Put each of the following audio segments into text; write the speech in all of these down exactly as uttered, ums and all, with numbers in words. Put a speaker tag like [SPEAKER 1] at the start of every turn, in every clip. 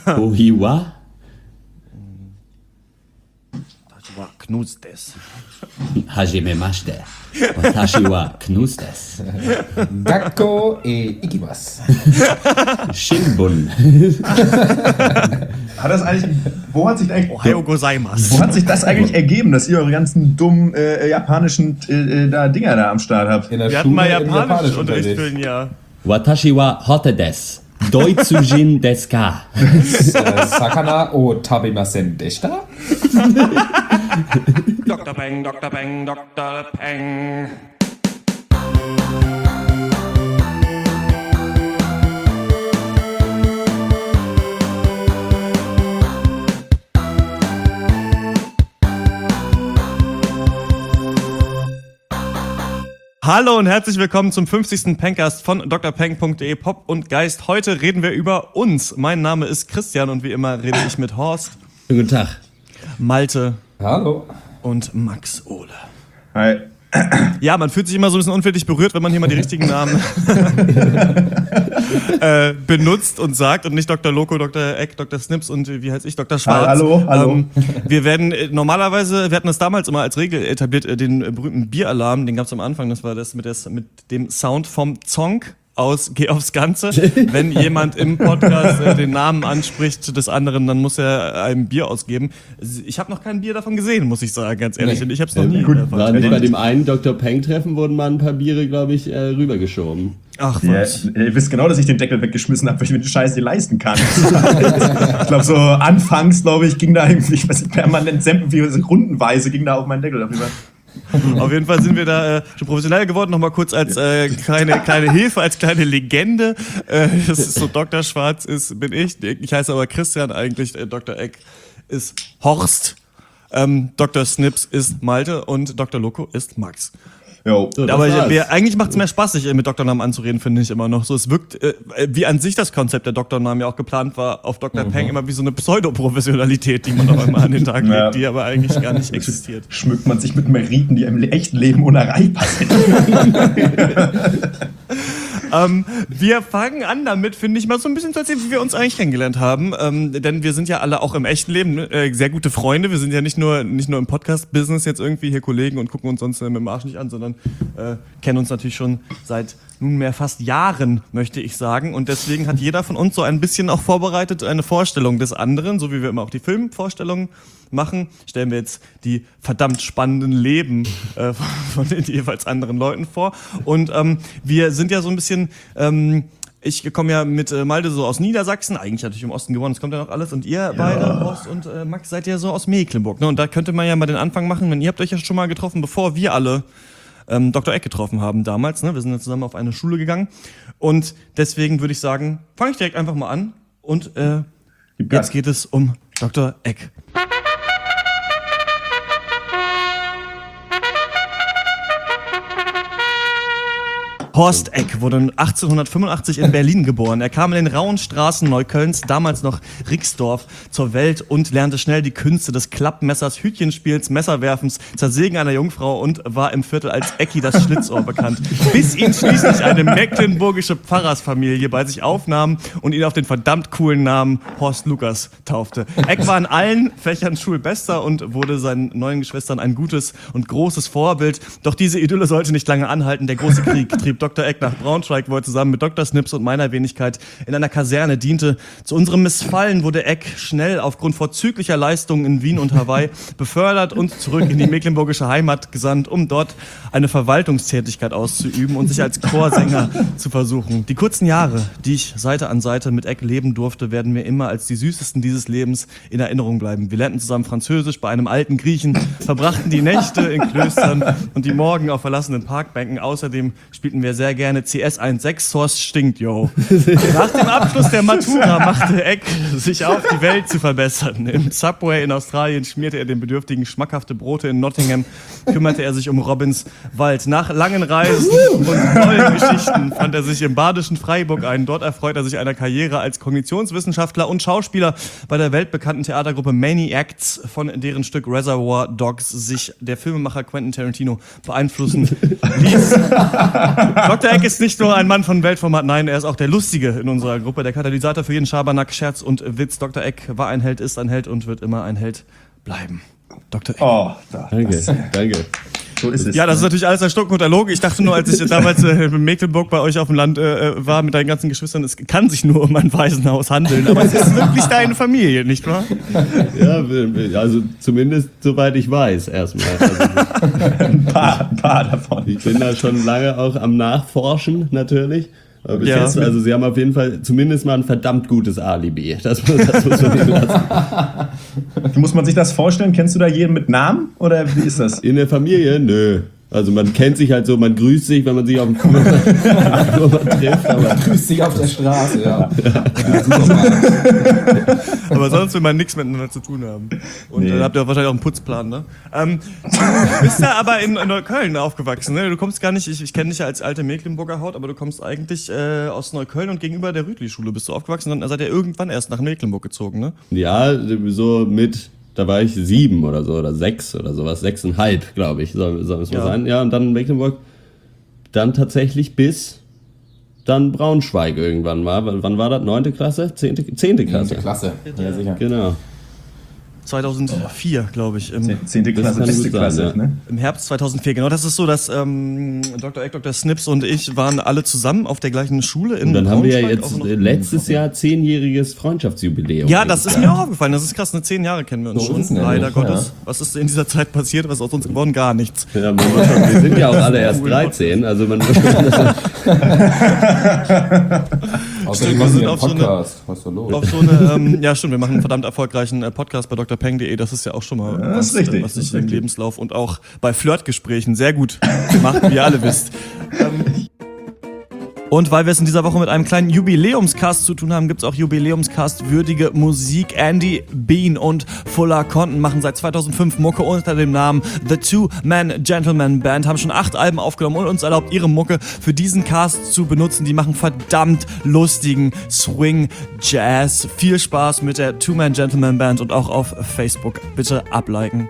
[SPEAKER 1] Ohiwa?
[SPEAKER 2] Watashi wa knus desu.
[SPEAKER 1] Hajimemashite. Watashi wa knus desu.
[SPEAKER 3] Gakko e ikimasu.
[SPEAKER 1] Shinbun.
[SPEAKER 4] Hat das eigentlich, wo hat sich eigentlich,
[SPEAKER 2] Ohayou gozaimasu.
[SPEAKER 4] wo hat sich das eigentlich ergeben, dass ihr eure ganzen dummen äh, japanischen äh, da Dinger da am Start habt?
[SPEAKER 3] In der
[SPEAKER 2] Wir hatten mal
[SPEAKER 3] Schule im
[SPEAKER 2] Japanischunterricht für
[SPEAKER 3] Japanischunterricht.
[SPEAKER 2] ein Jahr.
[SPEAKER 1] Watashi wa hotte desu. Doitsujin desu ka?
[SPEAKER 3] Äh, Sakana o tabemasen deshita?
[SPEAKER 2] Doktor Peng, Doktor Peng, Doktor Peng. Hallo und herzlich willkommen zum fünfzigsten Pencast von drpeng punkt de Pop und Geist. Heute reden wir über uns. Mein Name ist Christian und wie immer rede ich mit Horst,
[SPEAKER 1] Guten Tag.
[SPEAKER 2] Malte
[SPEAKER 3] Hallo.
[SPEAKER 2] und Max Ohle.
[SPEAKER 4] Hi.
[SPEAKER 2] Ja, man fühlt sich immer so ein bisschen unfällig berührt, wenn man hier mal die richtigen Namen äh, benutzt und sagt und nicht Doktor Loco, Doktor Eck, Doktor Snips und wie heißt ich, Doktor Schwarz.
[SPEAKER 4] Hallo, hallo.
[SPEAKER 2] Ähm, wir werden äh, normalerweise, wir hatten das damals immer als Regel etabliert, äh, den äh, berühmten Bieralarm, den gab es am Anfang, das war das mit, das mit dem Sound vom Zonk aus Geh aufs Ganze. Wenn jemand im Podcast äh, den Namen anspricht des anderen, dann muss er ein Bier ausgeben. Ich habe noch kein Bier davon gesehen, muss ich sagen, ganz ehrlich.
[SPEAKER 3] Nee.
[SPEAKER 2] Und ich habe es noch nie
[SPEAKER 4] Gut,
[SPEAKER 2] erfahren.
[SPEAKER 1] War nicht bei dem einen Doktor Peng-Treffen wurden mal ein paar Biere, glaube ich, äh, rübergeschoben.
[SPEAKER 2] Ach
[SPEAKER 4] Ja,
[SPEAKER 2] was.
[SPEAKER 4] ihr wisst genau, dass ich den Deckel weggeschmissen habe, weil ich mir den Scheiß nicht leisten kann. Ich glaube, so anfangs, glaube ich, ging da irgendwie, ich weiß nicht, permanent Sempen, wie rundenweise ging da auf meinen Deckel darüber.
[SPEAKER 2] Auf jeden Fall sind wir da äh, schon professionell geworden. Nochmal kurz als äh, kleine, kleine Hilfe, als kleine Legende. Äh, das ist so, Doktor Schwarz ist, bin ich. Ich heiße aber Christian eigentlich. Äh, Doktor Eck ist Horst. Ähm, Doktor Snips ist Malte und Doktor Loco ist Max.
[SPEAKER 4] Jo.
[SPEAKER 1] So, das
[SPEAKER 2] Aber
[SPEAKER 1] war's.
[SPEAKER 2] wir, eigentlich macht es mehr Spaß, sich äh, mit Doktornamen anzureden, finde ich immer noch. So, es wirkt, äh, wie an sich das Konzept der Doktornamen ja auch geplant war, auf Doktor Peng immer wie so eine Pseudoprofessionalität, die man auch immer an den Tag
[SPEAKER 4] Ja.
[SPEAKER 2] legt, die aber eigentlich gar nicht existiert.
[SPEAKER 4] Schmückt man sich mit Meriten, die im echten Leben unerreichbar sind.
[SPEAKER 2] Ähm, wir fangen an damit, finde ich, mal so ein bisschen zu erzählen, wie wir uns eigentlich kennengelernt haben. Ähm, denn wir sind ja alle auch im echten Leben äh, sehr gute Freunde. Wir sind ja nicht nur, nicht nur im Podcast-Business jetzt irgendwie hier Kollegen und gucken uns sonst äh, mit dem Arsch nicht an, sondern äh, kennen uns natürlich schon seit nunmehr fast Jahren, möchte ich sagen. Und deswegen hat jeder von uns so ein bisschen auch vorbereitet eine Vorstellung des anderen, so wie wir immer auch die Filmvorstellungen machen, stellen wir jetzt die verdammt spannenden Leben äh, von den jeweils anderen Leuten vor. Und ähm, wir sind ja so ein bisschen, ähm, ich komme ja mit äh, Malte so aus Niedersachsen, eigentlich natürlich im Osten gewonnen, das kommt ja noch alles. Und ihr beide, Horst und äh, Max, seid ja so aus Mecklenburg. Ne? Und da könnte man ja mal den Anfang machen, wenn ihr habt euch ja schon mal getroffen, bevor wir alle ähm, Doktor Eck getroffen haben damals. Ne? Wir sind ja zusammen auf eine Schule gegangen. Und deswegen würde ich sagen, fange ich direkt einfach mal an. Und äh, jetzt geht es um Doktor Eck. Horst Eck wurde achtzehnhundertfünfundachtzig in Berlin geboren. Er kam in den rauen Straßen Neuköllns, damals noch Rixdorf, zur Welt und lernte schnell die Künste des Klappmessers, Hütchenspiels, Messerwerfens, Zersägen einer Jungfrau und war im Viertel als Ecki das Schlitzohr bekannt. Bis ihn schließlich eine mecklenburgische Pfarrersfamilie bei sich aufnahm und ihn auf den verdammt coolen Namen Horst Lukas taufte. Eck war in allen Fächern Schulbester und wurde seinen neuen Geschwistern ein gutes und großes Vorbild. Doch diese Idylle sollte nicht lange anhalten. Der große Krieg trieb Doktor Eck nach Braunschweig, wo er zusammen mit Doktor Snips und meiner Wenigkeit in einer Kaserne diente. Zu unserem Missfallen wurde Eck schnell aufgrund vorzüglicher Leistungen in Wien und Hawaii befördert und zurück in die mecklenburgische Heimat gesandt, um dort eine Verwaltungstätigkeit auszuüben und sich als Chorsänger zu versuchen. Die kurzen Jahre, die ich Seite an Seite mit Eck leben durfte, werden mir immer als die süßesten dieses Lebens in Erinnerung bleiben. Wir lernten zusammen Französisch bei einem alten Griechen, verbrachten die Nächte in Klöstern und die Morgen auf verlassenen Parkbänken. Außerdem spielten wir sehr gerne C S sechzehn, Horst stinkt, yo. Nach dem Abschluss der Matura machte Eck sich auf, die Welt zu verbessern. Im Subway in Australien schmierte er den Bedürftigen schmackhafte Brote. In Nottingham kümmerte er sich um Robins Wald. Nach langen Reisen und tollen Geschichten fand er sich im badischen Freiburg ein. Dort erfreut er sich einer Karriere als Kognitionswissenschaftler und Schauspieler bei der weltbekannten Theatergruppe Maniacs, von deren Stück Reservoir Dogs sich der Filmemacher Quentin Tarantino beeinflussen ließ. Doktor Eck ist nicht nur ein Mann von Weltformat, nein, er ist auch der Lustige in unserer Gruppe, der Katalysator für jeden Schabernack, Scherz und Witz. Doktor Eck war ein Held, ist ein Held und wird immer ein Held bleiben. Doktor Eck.
[SPEAKER 4] Oh, da,
[SPEAKER 1] Danke,
[SPEAKER 4] das,
[SPEAKER 1] danke.
[SPEAKER 4] so ist es.
[SPEAKER 2] Ja, das ist natürlich alles erstunken und erlogen. Ich dachte nur, als ich damals äh, in Mecklenburg bei euch auf dem Land äh, war mit deinen ganzen Geschwistern, es kann sich nur um ein Waisenhaus handeln, aber es ist wirklich deine Familie, nicht wahr?
[SPEAKER 1] Ja, also zumindest soweit ich weiß erstmal. Also,
[SPEAKER 4] ein, paar, ein paar davon.
[SPEAKER 1] ich bin da schon lange auch am Nachforschen natürlich. Aber bis
[SPEAKER 2] Ja.
[SPEAKER 1] jetzt, also sie haben auf jeden Fall zumindest mal ein verdammt gutes Alibi. Das, das muss man ihnen lassen.
[SPEAKER 4] Muss man sich das vorstellen? Kennst du da jeden mit Namen? Oder wie ist das?
[SPEAKER 1] In der Familie? Nö. Also man kennt sich halt so, man grüßt sich, wenn man sich auf dem Flur trifft. Aber
[SPEAKER 3] Grüß dich auf der Straße, ja.
[SPEAKER 2] Aber sonst will man nichts miteinander zu tun haben. Und
[SPEAKER 4] Nee.
[SPEAKER 2] dann habt ihr wahrscheinlich auch einen Putzplan, ne? Ähm, du bist ja aber in, in Neukölln aufgewachsen, ne? Du kommst gar nicht, ich, ich kenne dich ja als alte Mecklenburger Haut, aber du kommst eigentlich äh, aus Neukölln und gegenüber der Rütli-Schule bist du aufgewachsen und dann seid ihr irgendwann erst nach Mecklenburg gezogen, ne?
[SPEAKER 1] ja, so mit, da war ich sieben oder so, oder sechs oder sowas, sechseinhalb, glaube ich, soll, soll es mal
[SPEAKER 2] Ja.
[SPEAKER 1] sein. Ja, und dann in Mecklenburg, dann tatsächlich bis dann Braunschweig irgendwann mal. Wann wann war das? Neunte Klasse? Zehnte, zehnte Klasse?
[SPEAKER 3] Klasse. Ja, sicher.
[SPEAKER 1] Genau.
[SPEAKER 2] zweitausendvier, glaube ich. Im,
[SPEAKER 4] Zehnte
[SPEAKER 1] Das
[SPEAKER 4] Klasse,
[SPEAKER 1] kann
[SPEAKER 4] beste
[SPEAKER 1] gut sein,
[SPEAKER 4] Klasse.
[SPEAKER 1] ja.
[SPEAKER 4] Ne?
[SPEAKER 2] Im Herbst zweitausendvier, genau. Das ist so, dass ähm, Doktor Eck, Doktor Snips und ich waren alle zusammen auf der gleichen Schule in
[SPEAKER 1] Und dann haben wir ja
[SPEAKER 2] Braunschweig,
[SPEAKER 1] jetzt
[SPEAKER 2] auch noch-
[SPEAKER 1] letztes Jahr zehnjähriges Freundschaftsjubiläum.
[SPEAKER 2] Ja, das ist mir auch aufgefallen. Das ist krass. Ne, zehn Jahre kennen wir uns
[SPEAKER 3] So
[SPEAKER 2] schon.
[SPEAKER 3] ist es nämlich,
[SPEAKER 2] Leider
[SPEAKER 3] ja.
[SPEAKER 2] Gottes. Was ist in dieser Zeit passiert? Was ist aus uns geworden? Gar nichts.
[SPEAKER 1] Ja, man muss schon, wir sind ja auch alle erst dreizehn, also man muss
[SPEAKER 3] Außerdem
[SPEAKER 2] wir
[SPEAKER 3] machen
[SPEAKER 2] sind
[SPEAKER 3] wir einen
[SPEAKER 2] auf so eine-
[SPEAKER 3] Podcast. Was ist da los?
[SPEAKER 2] Auf so eine, ähm, ja stimmt, wir machen einen verdammt erfolgreichen äh, Podcast bei drpeng punkt de. Das ist ja auch schon mal
[SPEAKER 4] Ja, das
[SPEAKER 2] was,
[SPEAKER 4] ist richtig,
[SPEAKER 2] äh, was
[SPEAKER 4] das
[SPEAKER 2] sich
[SPEAKER 4] ist
[SPEAKER 2] im
[SPEAKER 4] richtig.
[SPEAKER 2] Lebenslauf und auch bei Flirtgesprächen sehr gut macht, wie ihr alle wisst. Ähm, Und weil wir es in dieser Woche mit einem kleinen Jubiläumscast zu tun haben, gibt es auch Jubiläumscast-würdige Musik. Andy Bean und Fuller Conten machen seit zweitausendfünf Mucke unter dem Namen The Two-Man Gentleman Band, haben schon acht Alben aufgenommen und uns erlaubt, ihre Mucke für diesen Cast zu benutzen. Die machen verdammt lustigen Swing-Jazz. Viel Spaß mit der Two-Man Gentleman Band und auch auf Facebook. Bitte abliken.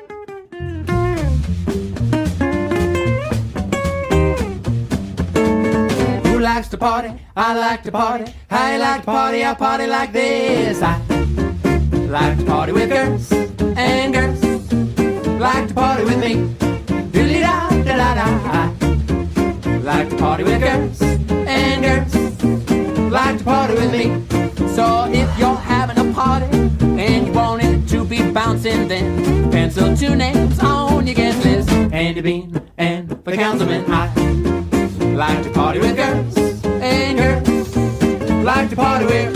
[SPEAKER 5] Who likes to party? I like to party. I like to party. I party like this. I like to party with girls and girls like to party with me. Doodly da da da da. I like to party with girls and girls like to party with me. So if you're having a party and you want it to be bouncing, then pencil two names on your guest list: Andy Bean and the Councilman. I like to party with girls and girls like to party with.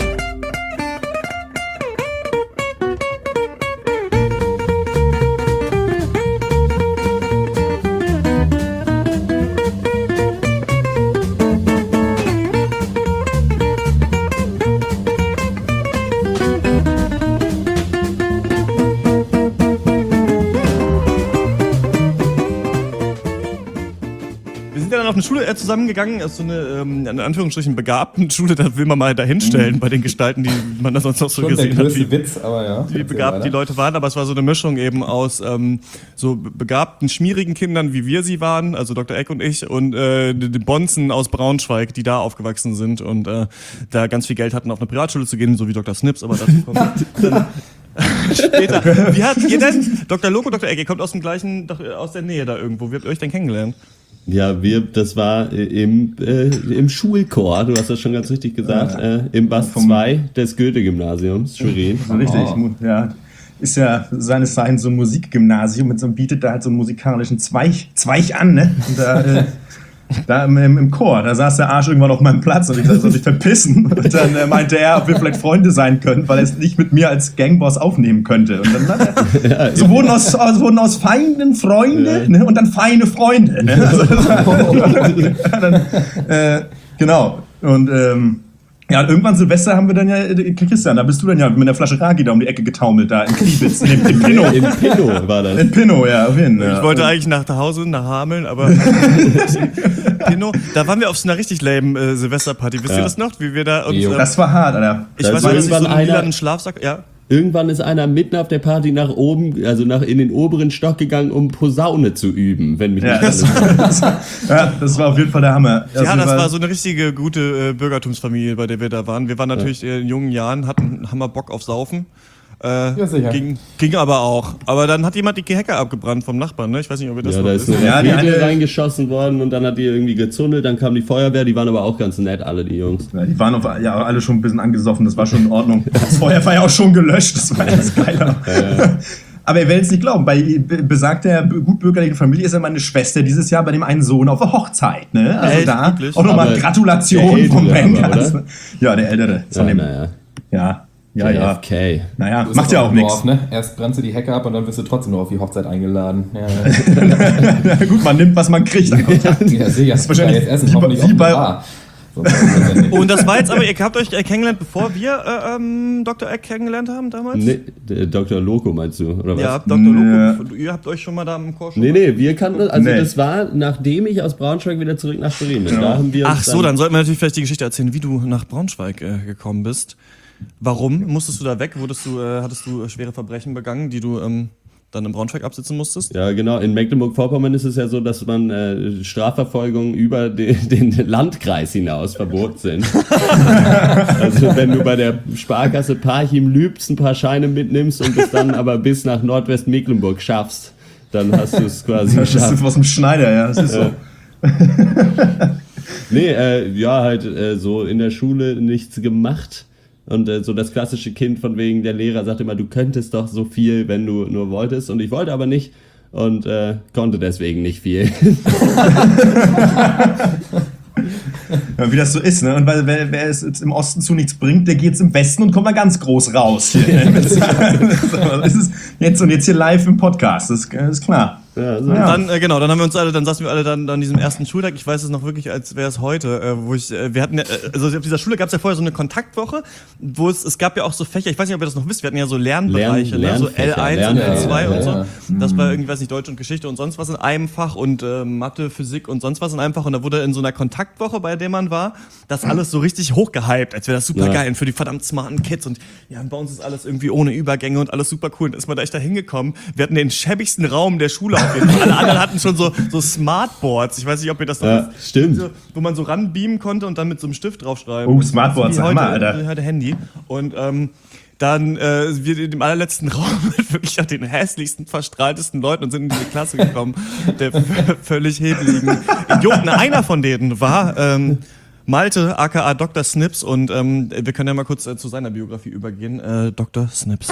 [SPEAKER 2] Wir sind ja dann auf eine Schule äh, zusammengegangen, also so eine, ähm, in Anführungsstrichen, begabten Schule, da will man mal dahinstellen bei den Gestalten, die man da sonst noch so
[SPEAKER 3] Schon der
[SPEAKER 2] gesehen hat,
[SPEAKER 3] größte
[SPEAKER 2] wie,
[SPEAKER 3] Witz, aber ja.
[SPEAKER 2] wie begabt die Leute waren, aber es war so eine Mischung eben aus ähm, so begabten, schmierigen Kindern, wie wir sie waren, also Doktor Eck und ich, und äh, den Bonzen aus Braunschweig, die da aufgewachsen sind und äh, da ganz viel Geld hatten, auf eine Privatschule zu gehen, so wie Doktor Snips, aber dazu kommt dann später. Wie hat ihr denn, Doktor Loco, Doktor Eck, ihr kommt aus dem gleichen, doch, aus der Nähe da irgendwo, wie habt ihr euch denn kennengelernt?
[SPEAKER 1] Ja, wir, das war äh, im, äh, im Schulchor, du hast das schon ganz richtig gesagt, äh, im Bass zwei des Goethe-Gymnasiums, Schwerin.
[SPEAKER 4] So richtig, ja. Ist ja seines Zeichens so ein Musikgymnasium mit so einem, bietet da halt so einen musikalischen Zweig, Zweig an, ne? Und da, äh, da im, im, im Chor, da saß der Arsch irgendwann auf meinem Platz und ich soll sich verpissen. Und dann äh, meinte er, ob wir vielleicht Freunde sein können, weil er es nicht mit mir als Gangboss aufnehmen könnte. Und dann hat er,
[SPEAKER 1] Ja,
[SPEAKER 4] so wurden aus, aus, wurden aus Feinden Freunde,
[SPEAKER 1] Ja.
[SPEAKER 4] ne? Und dann feine Freunde. Ne? Also, dann, äh, genau. Und ähm, ja, und irgendwann Silvester haben wir dann ja, äh, Christian, da bist du dann ja mit einer Flasche Raki da um die Ecke getaumelt, da in Kliebitz, in dem in Pinno.
[SPEAKER 1] In Pinno war das.
[SPEAKER 4] In Pinno, ja, auf jeden Fall.
[SPEAKER 2] Ich wollte eigentlich nach Hause, nach Hameln, aber Pinno, da waren wir auf so einer richtig lame äh, Silvesterparty. Wisst ihr
[SPEAKER 1] Ja.
[SPEAKER 2] das noch? Wie wir da uns,
[SPEAKER 3] Jo.
[SPEAKER 2] ähm,
[SPEAKER 4] Das war hart, Alter.
[SPEAKER 2] ich
[SPEAKER 1] da
[SPEAKER 2] weiß
[SPEAKER 1] ist
[SPEAKER 2] nicht, dass ich so
[SPEAKER 1] irgendwann
[SPEAKER 2] einen
[SPEAKER 1] einer-
[SPEAKER 2] lilanen Schlafsack, ja.
[SPEAKER 1] Irgendwann ist einer mitten auf der Party nach oben, also nach in den oberen Stock gegangen, um Posaune zu üben, wenn mich
[SPEAKER 4] Ja,
[SPEAKER 1] nicht
[SPEAKER 4] das,
[SPEAKER 1] alles...
[SPEAKER 4] das, ja, das war auf jeden Fall der Hammer.
[SPEAKER 2] Ja,
[SPEAKER 4] Also,
[SPEAKER 2] das
[SPEAKER 4] weil-
[SPEAKER 2] war so eine richtige gute äh, Bürgertumsfamilie, bei der wir da waren. Wir waren natürlich äh, in jungen Jahren, hatten Hammer Bock auf Saufen. Äh,
[SPEAKER 3] Ja, sicher.
[SPEAKER 2] Ging, ging aber auch. Aber dann hat jemand die Hecke abgebrannt vom Nachbarn, ne? Ich weiß nicht, ob ihr das
[SPEAKER 1] Ja,
[SPEAKER 2] noch
[SPEAKER 1] da ist
[SPEAKER 2] wisst.
[SPEAKER 1] eine
[SPEAKER 4] Ja, die
[SPEAKER 1] Rakete
[SPEAKER 4] eine-
[SPEAKER 1] reingeschossen worden und dann hat die irgendwie gezündelt, dann kam die Feuerwehr, die waren aber auch ganz nett, alle die Jungs.
[SPEAKER 4] Ja, die waren auf, ja, alle schon ein bisschen angesoffen, das war schon in Ordnung. Das Feuer war ja auch schon gelöscht, das war ganz geil. Aber ihr werdet es nicht glauben, bei be- besagter gutbürgerlichen Familie ist ja meine Schwester dieses Jahr bei dem einen Sohn auf der Hochzeit. Ne? Also
[SPEAKER 2] Echt?
[SPEAKER 4] da
[SPEAKER 2] Wirklich?
[SPEAKER 4] auch nochmal
[SPEAKER 1] Aber
[SPEAKER 4] Gratulation
[SPEAKER 1] der
[SPEAKER 4] vom
[SPEAKER 1] Ältere
[SPEAKER 4] Ben.
[SPEAKER 1] aber,
[SPEAKER 4] Also, ja, der Ältere.
[SPEAKER 1] Ja,
[SPEAKER 4] Von dem,
[SPEAKER 1] naja.
[SPEAKER 4] ja, ja, ja.
[SPEAKER 1] J F K.
[SPEAKER 4] Naja,
[SPEAKER 3] Du bist
[SPEAKER 4] macht ja
[SPEAKER 3] doch
[SPEAKER 4] auch
[SPEAKER 3] im
[SPEAKER 4] nichts.
[SPEAKER 3] Dorf, ne? Erst brennst du die Hecke ab und dann wirst du trotzdem noch auf die Hochzeit eingeladen. Ja, ja.
[SPEAKER 4] Gut, man nimmt, was man kriegt.
[SPEAKER 3] ja sicher.
[SPEAKER 4] ist wahrscheinlich
[SPEAKER 3] jetzt essen,
[SPEAKER 4] wie bei-
[SPEAKER 3] hoffentlich
[SPEAKER 4] wie
[SPEAKER 3] auch eine
[SPEAKER 4] bei-
[SPEAKER 3] Bar. Sonst ist das ja nicht.
[SPEAKER 2] Und das war jetzt aber, ihr habt euch äh, kennengelernt, bevor wir äh, ähm, Doktor Eck kennengelernt haben damals?
[SPEAKER 1] Nee, der Doktor Loco meinst du, oder was?
[SPEAKER 2] Ja, Doktor
[SPEAKER 4] Nee.
[SPEAKER 2] Loco, ihr habt euch schon mal da im Chor schon
[SPEAKER 1] Nee, nee, wir kannten das, also
[SPEAKER 4] Nee.
[SPEAKER 1] das war, nachdem ich aus Braunschweig wieder zurück nach Schwerin bin. Da haben wir
[SPEAKER 2] Ach
[SPEAKER 1] uns
[SPEAKER 2] so, dann sollten wir natürlich vielleicht die Geschichte erzählen, wie du nach Braunschweig äh, gekommen bist. Warum musstest du da weg? Wurdest du, äh, hattest du äh, schwere Verbrechen begangen, die du ähm, dann in Braunschweig absitzen musstest?
[SPEAKER 1] Ja, genau. In Mecklenburg-Vorpommern ist es ja so, dass man äh, Strafverfolgungen über den, den Landkreis hinaus verboten sind. Also wenn du bei der Sparkasse Parchim-Lübz ein paar Scheine mitnimmst und es dann aber bis nach Nordwestmecklenburg schaffst, dann hast du es quasi
[SPEAKER 4] Das
[SPEAKER 1] geschafft.
[SPEAKER 4] ist aus dem Schneider, ja. Das ist so.
[SPEAKER 1] Nee, äh, ja, halt äh, so in der Schule nichts gemacht. Und äh, so das klassische Kind von wegen, der Lehrer sagt immer, du könntest doch so viel, wenn du nur wolltest. Und ich wollte aber nicht und äh, konnte deswegen nicht viel.
[SPEAKER 4] Ja, wie das so ist, ne? Und weil wer, wer es jetzt im Osten zu nichts bringt, der geht's im Westen und kommt mal ganz groß raus. Hier, ne? Das ist jetzt und jetzt hier live im Podcast, das ist, das ist klar.
[SPEAKER 1] Ja, so.
[SPEAKER 4] Ja.
[SPEAKER 2] Dann, äh, genau, dann haben wir uns alle, dann saßen wir alle dann an diesem ersten Schultag, ich weiß es noch wirklich, als wäre es heute, äh, wo ich, äh, wir hatten ja, äh, also auf dieser Schule gab es ja vorher so eine Kontaktwoche, wo es, es gab ja auch so Fächer, ich weiß nicht, ob ihr das noch wisst, wir hatten ja so Lernbereiche,
[SPEAKER 1] Lern-
[SPEAKER 2] ne? so L
[SPEAKER 1] Lernfächer,
[SPEAKER 2] eins und
[SPEAKER 1] Lern-
[SPEAKER 2] L zwei
[SPEAKER 3] ja,
[SPEAKER 2] und so.
[SPEAKER 3] ja,
[SPEAKER 2] Das war irgendwie, weiß nicht, Deutsch und Geschichte und sonst was in einem Fach und äh, Mathe, Physik und sonst was in einem Fach und da wurde in so einer Kontaktwoche, bei der man war, das alles so richtig hochgehypt, als wäre das super geil
[SPEAKER 1] Ja.
[SPEAKER 2] und für die verdammt smarten Kids und ja, bei uns ist alles irgendwie ohne Übergänge und alles super cool und dann ist man da echt da hingekommen. Wir hatten den schäbigsten Raum der Schule auf jeden Fall. Alle anderen hatten schon so, so Smartboards. Ich weiß nicht, ob ihr das noch
[SPEAKER 1] Ja,
[SPEAKER 2] wisst.
[SPEAKER 1] stimmt.
[SPEAKER 2] So, wo man so ranbeamen konnte und dann mit so einem Stift draufschreiben.
[SPEAKER 4] Oh, Smartboards,
[SPEAKER 2] Wie heute,
[SPEAKER 4] Hammer, Alter.
[SPEAKER 2] wie heute Handy. Und ähm, dann äh, wir in dem allerletzten Raum mit wirklich auch den hässlichsten, verstrahltesten Leuten und sind in diese Klasse gekommen, der v- völlig hebeligen Idioten. Einer von denen war ähm, Malte, aka Doktor Snips, und ähm, wir können ja mal kurz äh, zu seiner Biografie übergehen. Äh, Doktor Snips.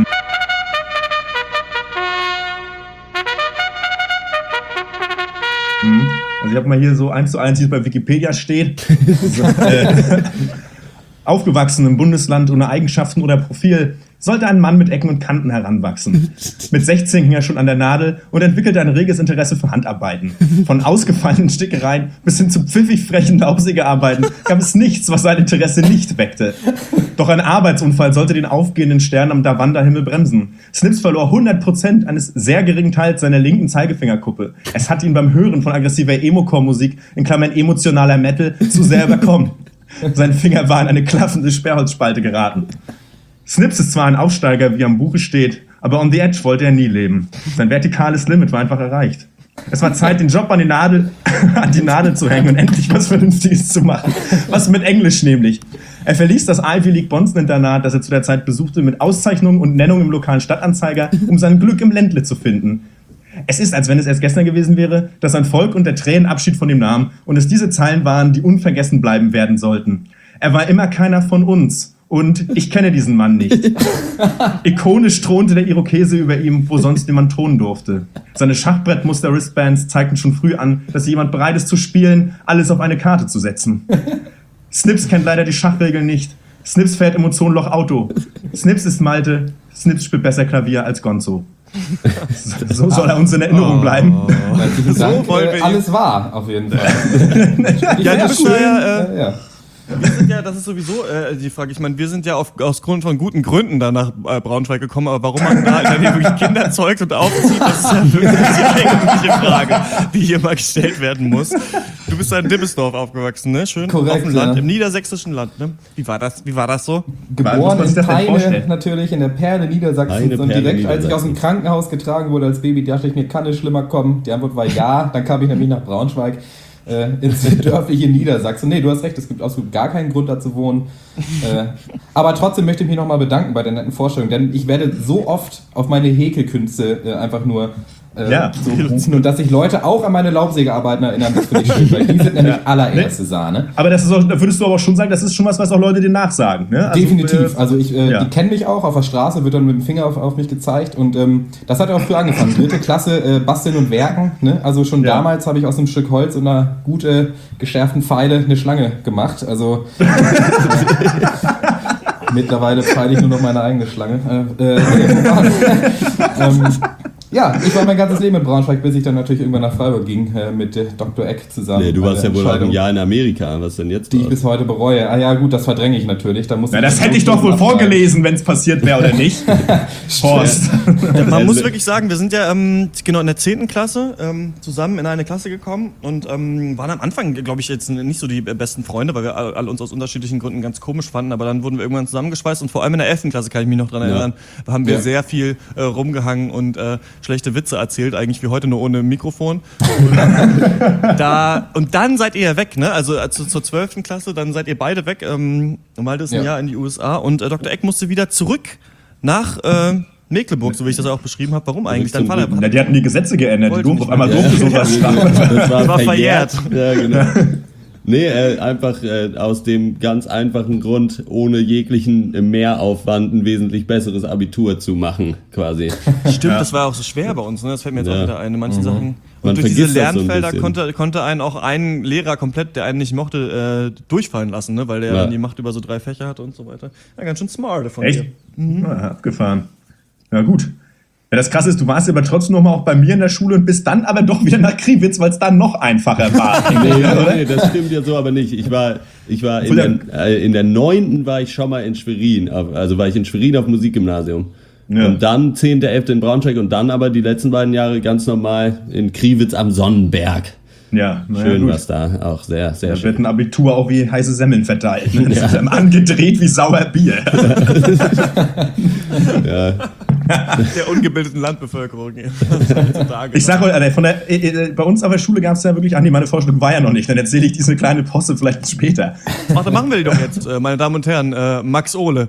[SPEAKER 4] Also ich habe mal hier so eins zu eins, wie es bei Wikipedia steht. So, äh, aufgewachsen im Bundesland ohne Eigenschaften oder Profil, sollte ein Mann mit Ecken und Kanten heranwachsen. Mit sechzehn hing er schon an der Nadel und entwickelte ein reges Interesse für Handarbeiten. Von ausgefallenen Stickereien bis hin zu pfiffig frechen Laubsägearbeiten gab es nichts, was sein Interesse nicht weckte. Doch ein Arbeitsunfall sollte den aufgehenden Stern am Davanda-Himmel bremsen. Snips verlor hundert Prozent eines sehr geringen Teils seiner linken Zeigefingerkuppe. Es hat ihn beim Hören von aggressiver Emo-Core-Musik, in Klammern emotionaler Metal, zu sehr überkommen. Sein Finger war in eine klaffende Sperrholzspalte geraten. Snips ist zwar ein Aufsteiger, wie am Buche steht, aber on the edge wollte er nie leben. Sein vertikales Limit war einfach erreicht. Es war Zeit, den Job an die Nadel, an die Nadel zu hängen und endlich was Vernünftiges zu machen. Was mit Englisch nämlich. Er verließ das Ivy League Bonzen-Internat, das er zu der Zeit besuchte, mit Auszeichnung und Nennung im lokalen Stadtanzeiger, um sein Glück im Ländle zu finden. Es ist, als wenn es erst gestern gewesen wäre, dass sein Volk unter Tränen Abschied von ihm nahm und es diese Zeilen waren, die unvergessen bleiben werden sollten. Er war immer keiner von uns. Und ich kenne diesen Mann nicht. Ikonisch thronte der Irokese über ihm, wo sonst niemand thronen durfte. Seine Schachbrettmuster-Wristbands zeigten schon früh an, dass jemand bereit ist zu spielen, alles auf eine Karte zu setzen. Snips kennt leider die Schachregeln nicht. Snips fährt Emotionenloch Auto. Snips ist Malte. Snips spielt besser Klavier als Gonzo. So soll er uns in Erinnerung bleiben.
[SPEAKER 3] Herzlichen
[SPEAKER 2] So
[SPEAKER 3] Dank,
[SPEAKER 2] wollen wir
[SPEAKER 3] äh,
[SPEAKER 2] ihn-
[SPEAKER 3] alles wahr, auf jeden Fall.
[SPEAKER 2] Ja, du bist
[SPEAKER 3] schön.
[SPEAKER 2] ja, äh,
[SPEAKER 3] Äh, ja.
[SPEAKER 2] Wir sind ja, das ist sowieso äh, die Frage. Ich meine, wir sind ja auf, aus Grund von guten Gründen da nach äh, Braunschweig gekommen, aber warum man da dann hier wirklich Kinder zeugt und aufzieht, das ist ja wirklich die eigentliche Frage, die hier mal gestellt werden muss. Du du bist da in Dibbesdorf aufgewachsen, ne? Schön
[SPEAKER 3] Korrekt,
[SPEAKER 2] auf dem Land,
[SPEAKER 3] ja.
[SPEAKER 2] im niedersächsischen Land, ne? Wie war das, wie war das so?
[SPEAKER 4] Was
[SPEAKER 3] Geboren
[SPEAKER 4] muss man
[SPEAKER 3] in
[SPEAKER 4] sich das denn
[SPEAKER 3] Peine,
[SPEAKER 4] vorstellen?
[SPEAKER 3] natürlich, in der Perle Niedersachsens.
[SPEAKER 1] Peine,
[SPEAKER 3] und
[SPEAKER 1] Perle
[SPEAKER 3] direkt, als ich aus dem
[SPEAKER 1] Niedersachsen.
[SPEAKER 3] Krankenhaus getragen wurde als Baby, dachte ich mir, kann es schlimmer kommen? Die Antwort war ja. Dann kam ich nämlich nach Braunschweig, äh, ins dörfliche Niedersachsen. Nee, du hast recht, es gibt absolut gar keinen Grund, da zu wohnen. Äh, aber trotzdem möchte ich mich nochmal bedanken bei der netten Vorstellung, denn ich werde so oft auf meine Häkelkünste äh, einfach nur äh,
[SPEAKER 4] Ja.
[SPEAKER 3] so rufen und dass sich Leute auch an meine Laubsägearbeiten erinnern, das finde ich schön, weil die sind nämlich
[SPEAKER 4] Ja.
[SPEAKER 3] allererste Sahne.
[SPEAKER 4] Aber das ist auch, da würdest du aber schon sagen, das ist schon was, was auch Leute dir nachsagen. Ne? Also,
[SPEAKER 3] Definitiv.
[SPEAKER 4] äh,
[SPEAKER 3] Also ich, äh,
[SPEAKER 4] ja.
[SPEAKER 3] die kennen mich auch auf der Straße, wird dann mit dem Finger auf, auf mich gezeigt und ähm, das hat ja auch früh angefangen. Dritte Klasse, äh, Basteln und Werken. Ne? Also schon
[SPEAKER 4] Ja.
[SPEAKER 3] damals habe ich aus einem Stück Holz und einer gut äh, geschärften Pfeile eine Schlange gemacht. Also mittlerweile feile ich nur noch meine eigene Schlange. Äh, äh, nee, wo war das? ähm, ja, ich war mein ganzes Leben in Braunschweig, bis ich dann natürlich irgendwann nach Freiburg ging äh, mit äh, Doktor Eck zusammen.
[SPEAKER 1] Nee, du
[SPEAKER 3] Bei
[SPEAKER 1] warst
[SPEAKER 3] der
[SPEAKER 1] ja wohl auch ein
[SPEAKER 3] Entscheidung,
[SPEAKER 1] Jahr in Amerika. Was denn jetzt?
[SPEAKER 3] die ich
[SPEAKER 1] draus?
[SPEAKER 3] bis heute bereue. Ah ja, gut, das verdränge ich natürlich. Da muss
[SPEAKER 4] Na,
[SPEAKER 3] ich
[SPEAKER 4] das
[SPEAKER 3] die
[SPEAKER 4] hätte ich doch wohl
[SPEAKER 3] abschreiben.
[SPEAKER 4] vorgelesen, wenn es passiert wäre oder nicht. Horst.
[SPEAKER 2] Man
[SPEAKER 1] Also-
[SPEAKER 2] muss wirklich sagen, wir sind ja ähm, genau in der zehnten Klasse ähm, zusammen in eine Klasse gekommen und ähm, waren am Anfang, glaube ich, jetzt nicht so die besten Freunde, weil wir alle, alle uns aus unterschiedlichen Gründen ganz komisch fanden, aber dann wurden wir irgendwann zusammengeschweißt und vor allem in der elften Klasse kann ich mich noch dran
[SPEAKER 1] Ja.
[SPEAKER 2] erinnern, da haben wir
[SPEAKER 3] Ja.
[SPEAKER 2] sehr viel äh, rumgehangen und äh, schlechte Witze erzählt, eigentlich wie heute nur ohne Mikrofon. da, und dann seid ihr ja weg, ne? Also äh, zu, zur zwölften Klasse, dann seid ihr beide weg. Ähm, Malte ist ein
[SPEAKER 3] Ja.
[SPEAKER 2] Jahr in die U S A und äh, Doktor Eck musste wieder zurück nach äh, Mecklenburg, so wie ich das auch beschrieben habe. Warum eigentlich? Dein
[SPEAKER 1] zum
[SPEAKER 2] Vater
[SPEAKER 1] Glück.
[SPEAKER 4] Na, die hatten die Gesetze geändert. Die
[SPEAKER 2] Wollte
[SPEAKER 4] durften
[SPEAKER 2] nicht
[SPEAKER 4] auf einmal
[SPEAKER 2] mehr.
[SPEAKER 4] durfte sowas starten.
[SPEAKER 1] Das war,
[SPEAKER 2] war
[SPEAKER 1] verjährt.
[SPEAKER 2] verjährt.
[SPEAKER 1] Ja, genau. Nee, äh, einfach äh, aus dem ganz einfachen Grund, ohne jeglichen äh, Mehraufwand ein wesentlich besseres Abitur zu machen, quasi.
[SPEAKER 2] Stimmt, das war auch so schwer bei uns, ne? Das fällt mir jetzt
[SPEAKER 1] Ja.
[SPEAKER 2] auch wieder ein, in manchen Sachen. Und
[SPEAKER 1] Man
[SPEAKER 2] durch diese
[SPEAKER 1] vergisst das so ein
[SPEAKER 2] Lernfelder
[SPEAKER 1] bisschen.
[SPEAKER 2] konnte, konnte einen auch ein Lehrer komplett, der einen nicht mochte, äh, durchfallen lassen, ne? Weil der
[SPEAKER 1] Ja.
[SPEAKER 2] dann die Macht über so drei Fächer hatte und so weiter. Ja, ganz schön smart von
[SPEAKER 4] Echt?
[SPEAKER 2] dir.
[SPEAKER 4] Ja, abgefahren. Ja, gut. Ja, das Krasse ist, du warst aber trotzdem noch mal auch bei mir in der Schule und bist dann aber doch wieder nach Kriwitz, weil es dann noch einfacher war.
[SPEAKER 1] Nee,
[SPEAKER 4] oder?
[SPEAKER 1] nee, das stimmt ja so aber nicht. Ich war, ich war in
[SPEAKER 4] Obwohl
[SPEAKER 1] der, äh, in der neunten war ich schon mal in Schwerin, auf- also war ich in Schwerin auf dem Musikgymnasium.
[SPEAKER 4] Ja.
[SPEAKER 1] Und dann zehnte, elfte in Braunschweig und dann aber die letzten beiden Jahre ganz normal in Kriwitz am Sonnenberg.
[SPEAKER 4] Ja, na ja,
[SPEAKER 1] Schön
[SPEAKER 4] gut.
[SPEAKER 1] was da, auch sehr, sehr
[SPEAKER 4] Da
[SPEAKER 1] schön.
[SPEAKER 4] wird ein Abitur auch wie heiße Semmeln verteilt. Ne? Das
[SPEAKER 1] Ja.
[SPEAKER 4] ist dann angedreht wie sauer Bier.
[SPEAKER 1] Ja.
[SPEAKER 2] Der ungebildeten Landbevölkerung. heutzutage.
[SPEAKER 4] Ich sag euch, Alter, von der, äh, äh, bei uns auf der Schule gab es ja wirklich, ach nee, meine Vorstellung war ja noch nicht, dann erzähle ich diese kleine Posse vielleicht später.
[SPEAKER 2] Ach, dann machen wir die doch jetzt, äh, meine Damen und Herren. Äh, Max Ohle.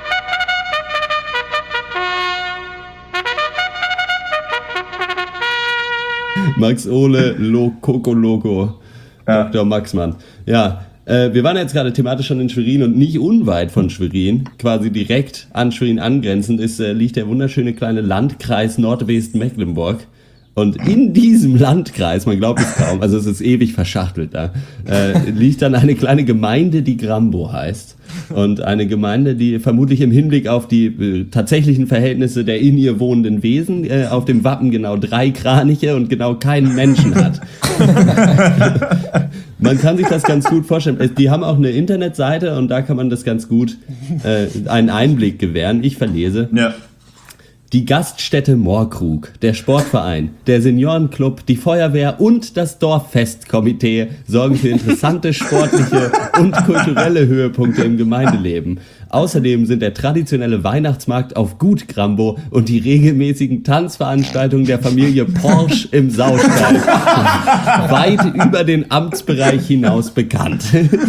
[SPEAKER 1] Max Ohle, Lo Coco Loco,
[SPEAKER 4] Ja.
[SPEAKER 1] Doktor Maxmann. Ja, äh, wir waren jetzt gerade thematisch schon in Schwerin und nicht unweit von Schwerin, quasi direkt an Schwerin angrenzend, ist, äh, liegt der wunderschöne kleine Landkreis Nordwestmecklenburg. Und in diesem Landkreis, man glaubt es kaum, also es ist ewig verschachtelt da, äh, liegt dann eine kleine Gemeinde, die Grambo heißt. Und eine Gemeinde, die vermutlich im Hinblick auf die äh, tatsächlichen Verhältnisse der in ihr wohnenden Wesen äh, auf dem Wappen genau drei Kraniche und genau keinen Menschen hat. Man kann sich das ganz gut vorstellen. Es- Die haben auch eine Internetseite und da kann man das ganz gut äh, einen Einblick gewähren. Ich verlese.
[SPEAKER 4] Ja.
[SPEAKER 1] Die Gaststätte Moorkrug, der Sportverein, der Seniorenclub, die Feuerwehr und das Dorffestkomitee sorgen für interessante sportliche und kulturelle Höhepunkte im Gemeindeleben. Außerdem sind der traditionelle Weihnachtsmarkt auf Gut Grambo und die regelmäßigen Tanzveranstaltungen der Familie Porsche im Saustall weit über den Amtsbereich hinaus bekannt.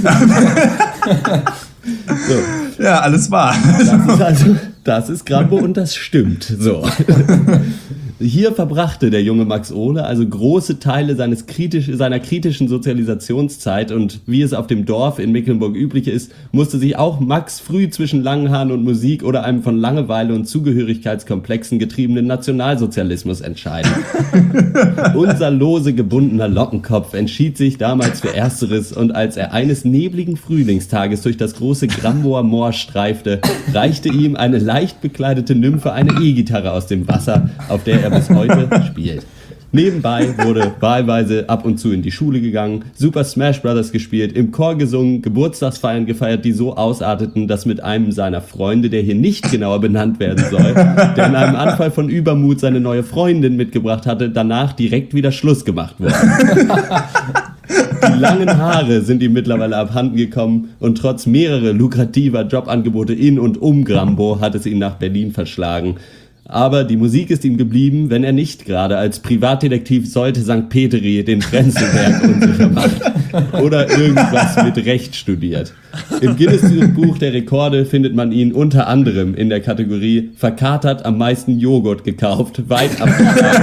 [SPEAKER 1] So.
[SPEAKER 4] Ja, alles wahr.
[SPEAKER 1] Das ist also, das ist Grambo und das stimmt. So. Hier verbrachte der junge Max Ohle also große Teile seines kritisch, seiner kritischen Sozialisationszeit und wie es auf dem Dorf in Mecklenburg üblich ist, musste sich auch Max früh zwischen langen Haaren und Musik oder einem von Langeweile und Zugehörigkeitskomplexen getriebenen Nationalsozialismus entscheiden. Unser lose gebundener Lockenkopf entschied sich damals für Ersteres und als er eines nebligen Frühlingstages durch das große Gramboer Moor streifte, reichte ihm eine leicht bekleidete Nymphe eine E-Gitarre aus dem Wasser, auf der er bis heute spielt. Nebenbei wurde wahlweise ab und zu in die Schule gegangen, Super Smash Brothers gespielt, im Chor gesungen, Geburtstagsfeiern gefeiert, die so ausarteten, dass mit einem seiner Freunde, der hier nicht genauer benannt werden soll, der in einem Anfall von Übermut seine neue Freundin mitgebracht hatte, danach direkt wieder Schluss gemacht wurde. Die langen Haare sind ihm mittlerweile abhanden gekommen und trotz mehrerer lukrativer Jobangebote in und um Grambo hat es ihn nach Berlin verschlagen. Aber die Musik ist ihm geblieben, wenn er nicht gerade als Privatdetektiv sollte Sankt Petri den Prenzlberg unsicher macht oder irgendwas mit Recht studiert. Im Guinness-Buch der Rekorde findet man ihn unter anderem in der Kategorie verkatert am meisten Joghurt gekauft, weit ab.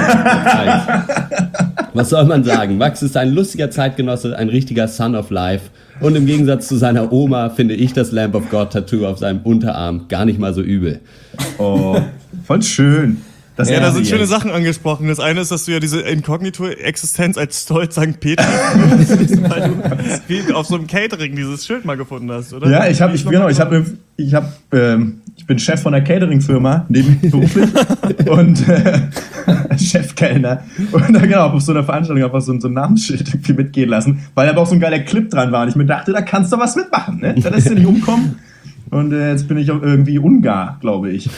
[SPEAKER 1] Was soll man sagen? Max ist ein lustiger Zeitgenosse, ein richtiger Son of Life. Und im Gegensatz zu seiner Oma finde ich das Lamb of God Tattoo auf seinem Unterarm gar nicht mal so übel.
[SPEAKER 4] Oh, voll schön. Das
[SPEAKER 2] Ja, da sind
[SPEAKER 4] jetzt.
[SPEAKER 2] schöne Sachen angesprochen. Das eine ist, dass du ja diese Inkognito-Existenz als Stolz Sankt Petri weil du viel auf so einem Catering dieses Schild mal gefunden hast, oder?
[SPEAKER 4] Ja, ich habe, ich, genau, ich habe, ich habe, ähm, ich bin Chef von einer Catering-Firma, nebenberuflich und äh, Chefkellner. Und da genau, auf so einer Veranstaltung einfach so, so ein Namensschild irgendwie mitgehen lassen, weil aber auch so ein geiler Clip dran war und ich mir dachte, da kannst du was mitmachen, ne? Da lässt du nicht umkommen. Und äh, jetzt bin ich auch irgendwie Ungar, glaube ich.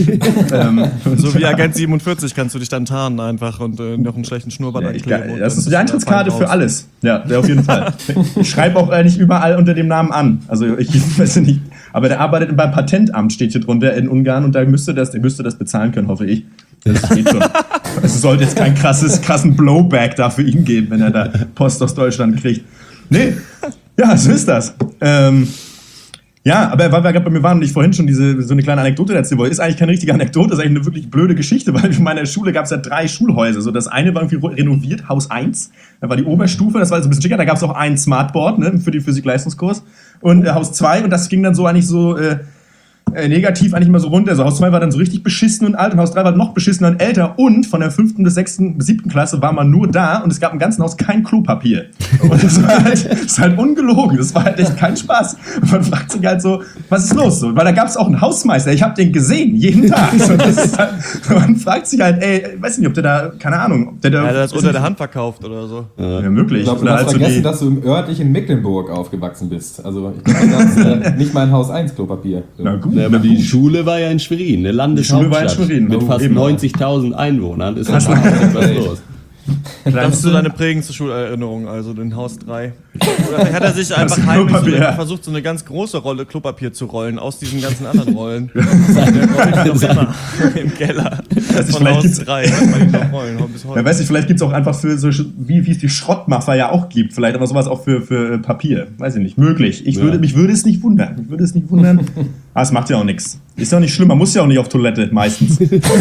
[SPEAKER 4] ähm,
[SPEAKER 2] So wie Agent siebenundvierzig kannst du dich dann tarnen einfach und äh, noch einen schlechten Schnurrbart
[SPEAKER 4] Ja, ich,
[SPEAKER 2] ankleben. und
[SPEAKER 4] das
[SPEAKER 2] dann
[SPEAKER 4] ist die
[SPEAKER 2] bist du
[SPEAKER 4] Eintrittskarte
[SPEAKER 2] fein
[SPEAKER 4] für
[SPEAKER 2] raus.
[SPEAKER 4] alles. Ja, ja, auf jeden Fall. Ich schreibe auch eigentlich überall unter dem Namen an. Also ich weiß nicht. Aber der arbeitet beim Patentamt, steht hier drunter in Ungarn und da müsste das, der müsste das bezahlen können, hoffe ich. Das geht schon. Es sollte jetzt kein krasses, krassen Blowback da für ihn geben, wenn er da Post aus Deutschland kriegt. Nee, ja, so ist das. Ähm, Ja, aber weil wir gerade bei mir waren und ich vorhin schon diese, so eine kleine Anekdote erzählen wollte, ist eigentlich keine richtige Anekdote, ist eigentlich eine wirklich blöde Geschichte, weil in meiner Schule gab es ja drei Schulhäuser. So, das eine war irgendwie renoviert, Haus eins, da war die Oberstufe, das war so ein bisschen schicker, da gab es auch ein Smartboard, ne, für den Physik-Leistungskurs und äh, Haus zwei und das ging dann so eigentlich so äh, äh, negativ eigentlich mal so runter. Also Haus zwei war dann so richtig beschissen und alt und Haus drei war noch beschissener und älter und von der fünften bis sechsten bis siebten Klasse war man nur da und es gab im ganzen Haus kein Klopapier. Und das war halt, das ist halt ungelogen, das war halt echt kein Spaß. Und man fragt sich halt so, was ist los? So, weil da gab es auch einen Hausmeister, ich habe den gesehen, jeden Tag. So, das ist halt, man fragt sich halt, ey, ich weiß nicht, ob der da, keine Ahnung, ob der da...
[SPEAKER 2] Ja, der hat das unter der Hand verkauft oder so.
[SPEAKER 4] Ja, möglich.
[SPEAKER 3] Ich glaube, du
[SPEAKER 4] Oder
[SPEAKER 3] hast
[SPEAKER 4] halt so
[SPEAKER 3] vergessen,
[SPEAKER 4] die-
[SPEAKER 3] dass du im örtlichen Mecklenburg aufgewachsen bist. Also ich glaube, das ist äh, nicht mal ein Haus eins Klopapier.
[SPEAKER 4] Na gut,
[SPEAKER 1] Ja, aber
[SPEAKER 4] na
[SPEAKER 1] die
[SPEAKER 4] gut.
[SPEAKER 1] Schule war ja in Schwerin, eine Landeshauptstadt.
[SPEAKER 4] Die Schule war in Schwerin,
[SPEAKER 1] mit
[SPEAKER 4] oh,
[SPEAKER 1] fast
[SPEAKER 4] eben.
[SPEAKER 1] neunzigtausend Einwohnern. Ist
[SPEAKER 4] Hast
[SPEAKER 1] da
[SPEAKER 4] du-
[SPEAKER 1] was los.
[SPEAKER 2] Das ist so deine prägendste Schulerinnerung, also den Haus drei. Oder vielleicht hat er sich einfach
[SPEAKER 4] Das
[SPEAKER 2] heimlich so
[SPEAKER 4] Klopapier.
[SPEAKER 2] eine, versucht, so eine ganz große Rolle Klopapier zu rollen, aus diesen ganzen anderen Rollen. Der rollt noch immer im Keller
[SPEAKER 4] Also
[SPEAKER 2] von
[SPEAKER 4] vielleicht
[SPEAKER 2] Haus
[SPEAKER 4] gibt's-
[SPEAKER 2] drei. Kann man ihn noch rollen, bis
[SPEAKER 4] Ja,
[SPEAKER 2] heute.
[SPEAKER 4] weiß ich, vielleicht gibt es auch einfach für so, wie, wie es die Schrottmacher ja auch gibt, vielleicht aber sowas auch für, für äh, Papier. Weiß ich nicht, möglich. Ich
[SPEAKER 1] Ja.
[SPEAKER 4] würde, mich würde es nicht wundern. Mich würde es nicht wundern. Aber es macht ja auch nichts. Ist ja auch nicht schlimm, man muss ja auch nicht auf Toilette, meistens.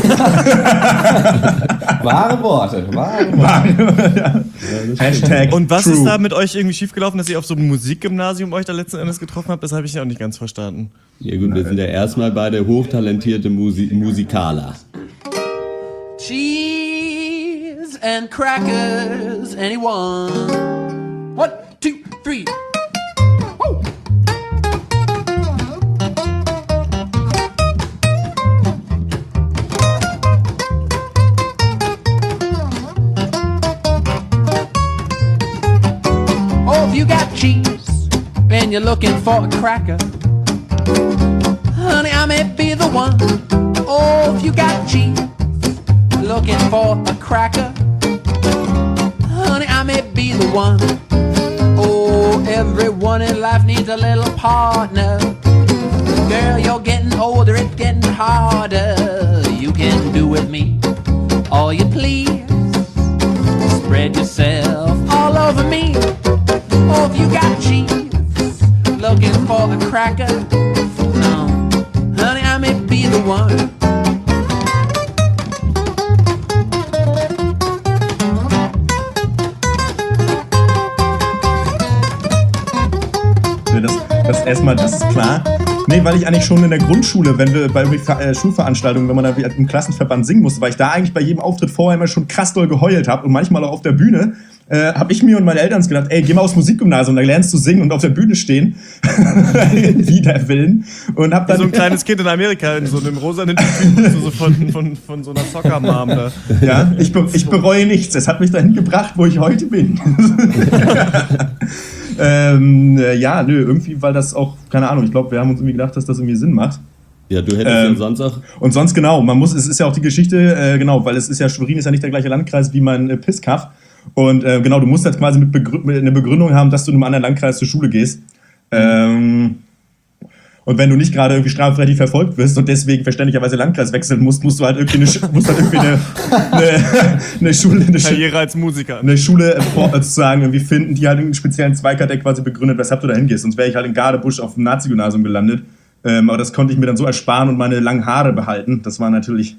[SPEAKER 3] Wahre Worte, wahre Worte.
[SPEAKER 4] Hashtag
[SPEAKER 2] Und was
[SPEAKER 4] true.
[SPEAKER 2] ist da mit euch irgendwie schiefgelaufen, dass ihr auf so einem Musikgymnasium euch da letzten Endes getroffen habt? Das habe ich ja auch nicht ganz verstanden.
[SPEAKER 1] Ja gut, wir sind ja erstmal beide hochtalentierte Musi Musikaler.
[SPEAKER 5] Cheese and crackers, anyone? One, two, three. Woo! Oh, if you got cheese and you're looking for a cracker, honey, I may be the one. Oh, if you got cheese, looking for a cracker, honey, I may be the one. Oh, everyone in life needs a little partner. Girl, you're getting older, it's getting harder. You can do with me all you please. Spread yourself all over me. Oh, if you got cheese, looking for a cracker, no, honey, I may be the one.
[SPEAKER 4] Nee, Das, das erstmal, das ist klar. Nee, weil ich eigentlich schon in der Grundschule, wenn wir bei äh, Schulveranstaltungen, wenn man da im Klassenverband singen musste, weil ich da eigentlich bei jedem Auftritt vorher immer schon krass doll geheult habe und manchmal auch auf der Bühne, äh, habe ich mir und meine Eltern gedacht, ey, geh mal aufs Musikgymnasium, da lernst du singen und auf der Bühne stehen. Wider Willen. Und hab
[SPEAKER 2] Wie
[SPEAKER 4] dann
[SPEAKER 2] so ein kleines Kind in Amerika in so einem rosanen Typen so von, von, von so einer Soccer-Mom da.
[SPEAKER 4] Ja, ich, be ich bereue nichts. Es hat mich dahin gebracht, wo ich heute bin. ähm, äh, ja, nö, irgendwie, weil das auch, keine Ahnung, ich glaube, wir haben uns irgendwie gedacht, dass das irgendwie Sinn macht.
[SPEAKER 1] Ja, du hättest
[SPEAKER 4] Ähm,
[SPEAKER 1] ja sonst auch...
[SPEAKER 4] Und sonst genau, man muss, es ist ja auch die Geschichte, äh, genau, weil es ist ja, Schwerin ist ja nicht der gleiche Landkreis wie mein äh, Pisskaff. Und äh, genau, du musst jetzt quasi mit, Begrü- mit eine Begründung haben, dass du in einem anderen Landkreis zur Schule gehst. Ähm, und wenn du nicht gerade irgendwie strafrechtlich verfolgt wirst und deswegen verständlicherweise Landkreis wechseln musst, musst du halt irgendwie eine, Sch- musst halt irgendwie eine, eine, eine Schule, eine, Sch-
[SPEAKER 2] Karriere als Musiker.
[SPEAKER 4] eine Schule äh, vor- sozusagen irgendwie finden, die halt einen speziellen Zweig hat, der quasi begründet, weshalb du da hingehst. Sonst wäre ich halt in Gardebusch auf dem Nazi-Gymnasium gelandet. Ähm, aber das konnte ich mir dann so ersparen und meine langen Haare behalten. Das war natürlich...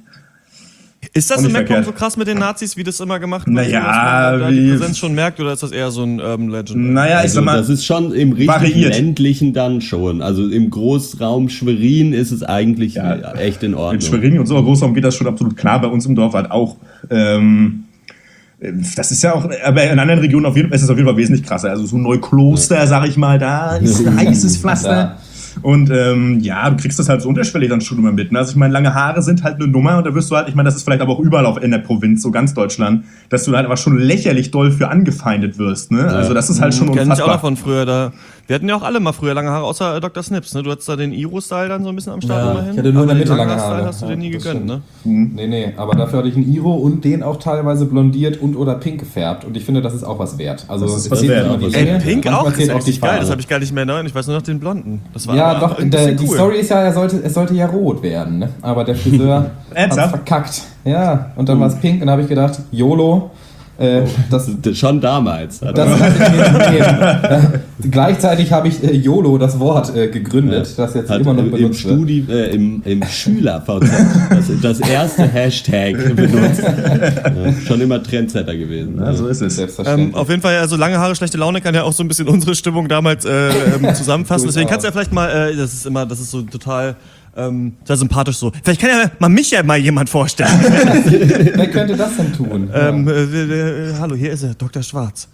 [SPEAKER 2] Ist das
[SPEAKER 4] Auch
[SPEAKER 2] in
[SPEAKER 4] nicht
[SPEAKER 2] Mecklenburg so
[SPEAKER 4] verkehrt.
[SPEAKER 2] krass mit den Nazis, wie das immer gemacht wird?
[SPEAKER 4] Naja,
[SPEAKER 2] dass man da die
[SPEAKER 4] wie-
[SPEAKER 2] Präsenz schon merkt, oder ist das eher so ein Urban Legend?
[SPEAKER 4] Naja, ich
[SPEAKER 1] Also
[SPEAKER 4] sag mal...
[SPEAKER 1] das ist schon im richtig
[SPEAKER 4] variiert.
[SPEAKER 1] ländlichen dann schon. Also im Großraum Schwerin ist es eigentlich
[SPEAKER 4] Ja,
[SPEAKER 1] echt in Ordnung.
[SPEAKER 4] In Schwerin und so Großraum geht das schon absolut klar, bei uns im Dorf halt auch. Ähm, das ist ja auch, aber in anderen Regionen auf jeden Fall ist es auf jeden Fall wesentlich krasser. Also so Neukloster, sag ich mal, da ist ein heißes Pflaster.
[SPEAKER 3] Ja.
[SPEAKER 4] Und ähm, ja, du kriegst das halt so unterschwellig dann schon immer mit. Ne? Also ich meine, lange Haare sind halt eine Nummer und da wirst du halt, ich meine, das ist vielleicht aber auch überall auf, in der Provinz, so ganz Deutschland, dass du halt aber schon lächerlich doll für angefeindet wirst. Ne? Also das ist halt schon
[SPEAKER 2] Kenn ich auch
[SPEAKER 4] unfassbar.
[SPEAKER 2] noch von früher. Da, wir hatten ja auch alle mal früher lange Haare, außer äh, Doktor Snips. Ne? Du hattest da den Iro-Style dann so ein bisschen am Start
[SPEAKER 3] Ja,
[SPEAKER 2] immerhin.
[SPEAKER 3] ich hatte nur in der
[SPEAKER 2] Aber
[SPEAKER 3] Mitte
[SPEAKER 2] den
[SPEAKER 3] lange
[SPEAKER 2] Langhaar-Style
[SPEAKER 3] Haare.
[SPEAKER 2] hast du dir
[SPEAKER 3] Ja,
[SPEAKER 2] nie
[SPEAKER 3] das
[SPEAKER 2] gegönnt, ne?
[SPEAKER 3] stimmt. Nee, nee, aber dafür hatte ich einen Iro und den auch teilweise blondiert und oder pink gefärbt. Und ich finde, das ist auch was wert. Also
[SPEAKER 4] Das ist
[SPEAKER 3] es
[SPEAKER 4] was
[SPEAKER 3] zählt
[SPEAKER 4] wert,
[SPEAKER 3] nicht nur
[SPEAKER 4] auch
[SPEAKER 3] die
[SPEAKER 4] was
[SPEAKER 3] Länge,
[SPEAKER 2] Ey, Pink
[SPEAKER 3] manchmal
[SPEAKER 2] auch, das
[SPEAKER 3] zählt
[SPEAKER 2] ist
[SPEAKER 3] auch die
[SPEAKER 2] richtig geil.
[SPEAKER 3] Farbe.
[SPEAKER 2] Das habe ich gar nicht mehr in Erinnerung. Ich weiß nur noch den blonden. Das war
[SPEAKER 3] Ja,
[SPEAKER 2] aber
[SPEAKER 3] doch,
[SPEAKER 2] ein
[SPEAKER 3] der,
[SPEAKER 2] bisschen
[SPEAKER 3] die
[SPEAKER 2] cool.
[SPEAKER 3] Story ist ja, er sollte, es sollte ja rot werden, ne? Aber der Friseur hat
[SPEAKER 4] Ernsthaft?
[SPEAKER 3] verkackt. Ja, und dann war es pink und da habe ich gedacht, YOLO, äh, das,
[SPEAKER 1] Das- Schon damals.
[SPEAKER 3] das lasse ich mir nicht nehmen. Ja, gleichzeitig habe ich äh, YOLO, das Wort, äh, gegründet, das jetzt
[SPEAKER 1] Hat
[SPEAKER 3] immer noch
[SPEAKER 1] im, im,
[SPEAKER 3] benutzt wird.
[SPEAKER 1] Studi äh, im, im Schüler-V Z das, das erste Hashtag benutzt. Ja, schon immer Trendsetter gewesen.
[SPEAKER 4] Ja, so ist es.
[SPEAKER 3] Selbstverständlich.
[SPEAKER 2] Ähm, auf jeden Fall, also lange Haare, schlechte Laune kann ja auch so ein bisschen unsere Stimmung damals äh, ähm, zusammenfassen. Deswegen kannst du ja vielleicht mal, äh, das ist immer, das ist so total ähm, sehr sympathisch so. Vielleicht kann ja mal mich ja mal jemand vorstellen.
[SPEAKER 3] Wer könnte das denn tun?
[SPEAKER 2] ähm, äh, äh, äh, hallo, hier ist er, Doktor Schwarz.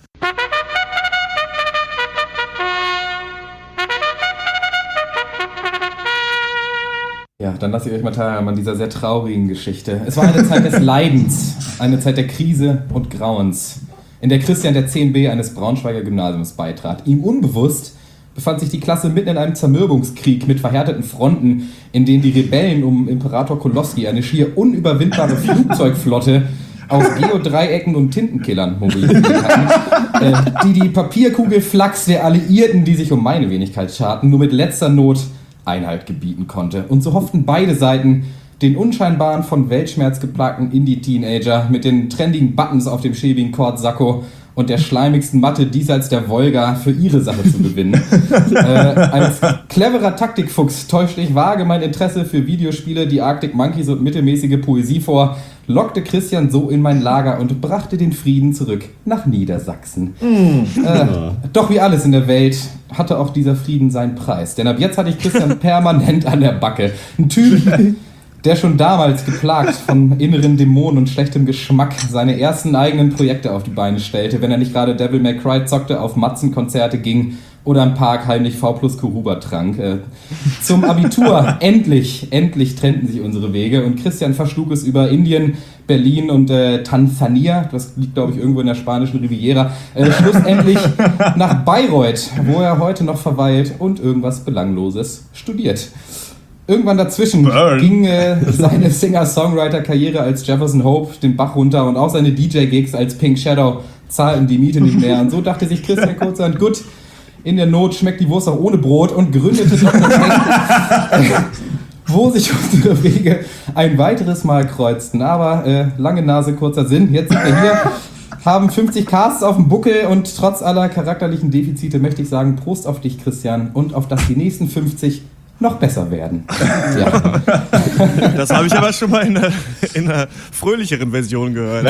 [SPEAKER 3] Ja, dann lasse ich euch mal teilhaben an dieser sehr traurigen Geschichte. Es war eine Zeit des Leidens, eine Zeit der Krise und Grauens, in der Christian der zehn b eines Braunschweiger Gymnasiums beitrat. Ihm unbewusst befand sich die Klasse mitten in einem Zermürbungskrieg mit verhärteten Fronten, in denen die Rebellen um Imperator Kowalski eine schier unüberwindbare Flugzeugflotte aus Geodreiecken und Tintenkillern mobilisiert hatten, äh, die die Papierkugelflachs der Alliierten, die sich um meine Wenigkeit scharten, nur mit letzter Not Einhalt gebieten konnte. Und so hofften beide Seiten, den unscheinbaren, von Weltschmerz geplagten Indie-Teenager mit den trendigen Buttons auf dem schäbigen Kordsacko und der schleimigsten Matte diesseits der Wolga für ihre Sache zu gewinnen. äh, als cleverer Taktikfuchs täuschte ich vage mein Interesse für Videospiele, die Arctic Monkeys und mittelmäßige Poesie vor, lockte Christian so in mein Lager und brachte den Frieden zurück nach Niedersachsen. Äh, doch wie alles in der Welt hatte auch dieser Frieden seinen Preis. Denn ab jetzt hatte ich Christian permanent an der Backe. Ein Typ, der schon damals geplagt von inneren Dämonen und schlechtem Geschmack seine ersten eigenen Projekte auf die Beine stellte, wenn er nicht gerade Devil May Cry zockte, auf Matzenkonzerte ging oder im Park heimlich V plus Kuruba trank. Äh, zum Abitur, endlich, endlich trennten sich unsere Wege und Christian verschlug es über Indien, Berlin und äh, Tansania, das liegt glaube ich irgendwo in der spanischen Riviera, äh, schlussendlich nach Bayreuth, wo er heute noch verweilt und irgendwas Belangloses studiert. Irgendwann dazwischen
[SPEAKER 4] Burn.
[SPEAKER 3] ging äh, seine Singer-Songwriter-Karriere als Jefferson Hope den Bach runter und auch seine D J-Gigs als Pink Shadow zahlten die Miete nicht mehr. Und so dachte sich Christian kurzerhand, gut, in der Not schmeckt die Wurst auch ohne Brot und gründete Doktor Schwenk, wo sich unsere Wege ein weiteres Mal kreuzten. Aber äh, lange Nase, kurzer Sinn. Jetzt sind wir hier, haben fünfzig Casts auf dem Buckel und trotz aller charakterlichen Defizite möchte ich sagen, Prost auf dich, Christian, und auf dass die nächsten fünfzig noch besser werden. Ja.
[SPEAKER 2] Das habe ich aber schon mal in einer, in einer fröhlicheren Version gehört.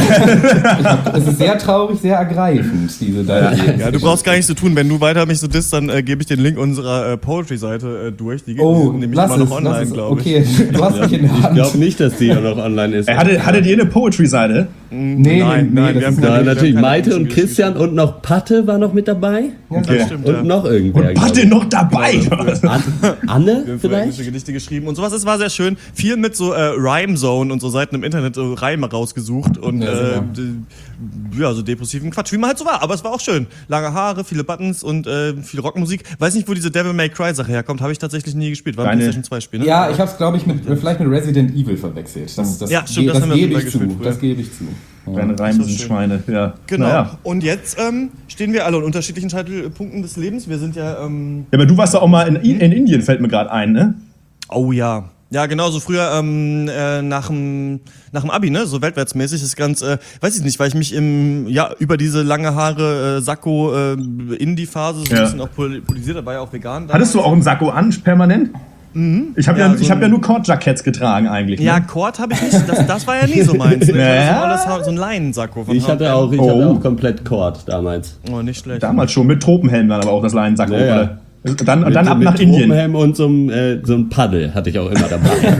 [SPEAKER 3] Es ist sehr traurig, sehr ergreifend, diese deine
[SPEAKER 2] Ja, du brauchst gar nichts zu tun. Wenn du weiter mich so disst, dann äh, gebe ich den Link unserer äh, Poetry-Seite äh, durch. Die,
[SPEAKER 3] Oh,
[SPEAKER 2] die ist nämlich
[SPEAKER 3] lass
[SPEAKER 2] immer noch
[SPEAKER 3] es,
[SPEAKER 2] online,
[SPEAKER 3] lass es.
[SPEAKER 2] glaube ich.
[SPEAKER 3] Okay, du hast mich in der
[SPEAKER 1] Ich
[SPEAKER 3] Hand.
[SPEAKER 1] glaube nicht, dass die auch noch online ist.
[SPEAKER 4] Ey, hattet, hattet ihr eine Poetry-Seite?
[SPEAKER 3] Nee,
[SPEAKER 2] Nein,
[SPEAKER 3] nee,
[SPEAKER 2] nein,
[SPEAKER 3] das
[SPEAKER 2] wir haben
[SPEAKER 3] ist-
[SPEAKER 2] keine-
[SPEAKER 1] Ja,
[SPEAKER 2] wir
[SPEAKER 1] natürlich
[SPEAKER 2] haben keine
[SPEAKER 1] Maite und
[SPEAKER 2] Geschichte.
[SPEAKER 1] Christian und noch Patte war noch mit dabei.
[SPEAKER 4] Okay.
[SPEAKER 2] Das stimmt,
[SPEAKER 1] Und
[SPEAKER 2] ja.
[SPEAKER 1] noch irgendwer.
[SPEAKER 4] Und
[SPEAKER 1] glaub
[SPEAKER 4] Patte
[SPEAKER 1] ich.
[SPEAKER 4] noch dabei.
[SPEAKER 1] An Anne
[SPEAKER 2] Wir haben früher englische
[SPEAKER 1] vielleicht?
[SPEAKER 2] Gedichte geschrieben und sowas. Es war sehr schön. Viel mit so äh, Rhyme Zone und so Seiten im Internet so Reime rausgesucht und
[SPEAKER 3] Ja,
[SPEAKER 2] äh,
[SPEAKER 3] sicher.
[SPEAKER 2] d- ja, so depressiven Quatsch, wie man halt so war. Aber es war auch schön. Lange Haare, viele Buttons und äh, viel Rockmusik. Weiß nicht, wo diese Devil May Cry Sache herkommt. Habe ich tatsächlich nie gespielt. War ein
[SPEAKER 4] Deine-
[SPEAKER 2] PlayStation zwei Spiel, ne?
[SPEAKER 3] Ja, ich habe es, glaube ich, mit, vielleicht mit Resident Evil verwechselt. Das, das,
[SPEAKER 2] Ja, stimmt,
[SPEAKER 3] ge-
[SPEAKER 2] das
[SPEAKER 3] das
[SPEAKER 2] haben wir
[SPEAKER 3] gebe
[SPEAKER 2] sogar
[SPEAKER 3] ich zu.
[SPEAKER 2] gespielt früher.
[SPEAKER 3] Das gebe ich zu.
[SPEAKER 4] Deine Reimschweine, ja.
[SPEAKER 2] Genau.
[SPEAKER 4] Naja.
[SPEAKER 2] Und jetzt ähm, stehen wir alle an unterschiedlichen Scheitelpunkten des Lebens. Wir sind ja... Ähm
[SPEAKER 4] Ja, aber du warst ja auch mal in, in Indien, fällt mir gerade ein, ne?
[SPEAKER 2] oh ja. Ja, genau, so früher ähm, äh, nach dem nach dem Abi, ne, so weltwärtsmäßig ist ganz, äh, weiß ich nicht, weil ich mich im ja über diese lange Haare äh, Sakko äh, Indie-Phase so ein
[SPEAKER 4] Ja.
[SPEAKER 2] bisschen auch politisiert, dabei auch vegan.
[SPEAKER 4] Hattest du auch einen Sakko an, permanent? Mhm. Ich habe ja,
[SPEAKER 2] Ja,
[SPEAKER 4] ja, ich
[SPEAKER 2] so
[SPEAKER 4] hab ja
[SPEAKER 2] ein-
[SPEAKER 4] nur Kordjacketts getragen eigentlich.
[SPEAKER 2] Ja,
[SPEAKER 4] Ne?
[SPEAKER 2] Kord habe ich nicht, das, das war ja nie so meins. Ne? Ich hatte
[SPEAKER 4] Ja.
[SPEAKER 2] so, alles, so ein Leinensakko von
[SPEAKER 1] Ich hatte
[SPEAKER 2] H und M.
[SPEAKER 1] auch, ich
[SPEAKER 4] Oh.
[SPEAKER 1] hatte auch komplett Kord damals.
[SPEAKER 2] Oh, nicht schlecht.
[SPEAKER 4] Damals schon, mit Tropenhelm dann aber auch das Leinensakko.
[SPEAKER 1] Ja, ja.
[SPEAKER 4] Oder? Dann,
[SPEAKER 1] Mit,
[SPEAKER 4] dann ab
[SPEAKER 1] mit
[SPEAKER 4] nach Indien.
[SPEAKER 1] Tropenhelm und so einem, äh, so einem Paddel hatte ich auch immer dabei.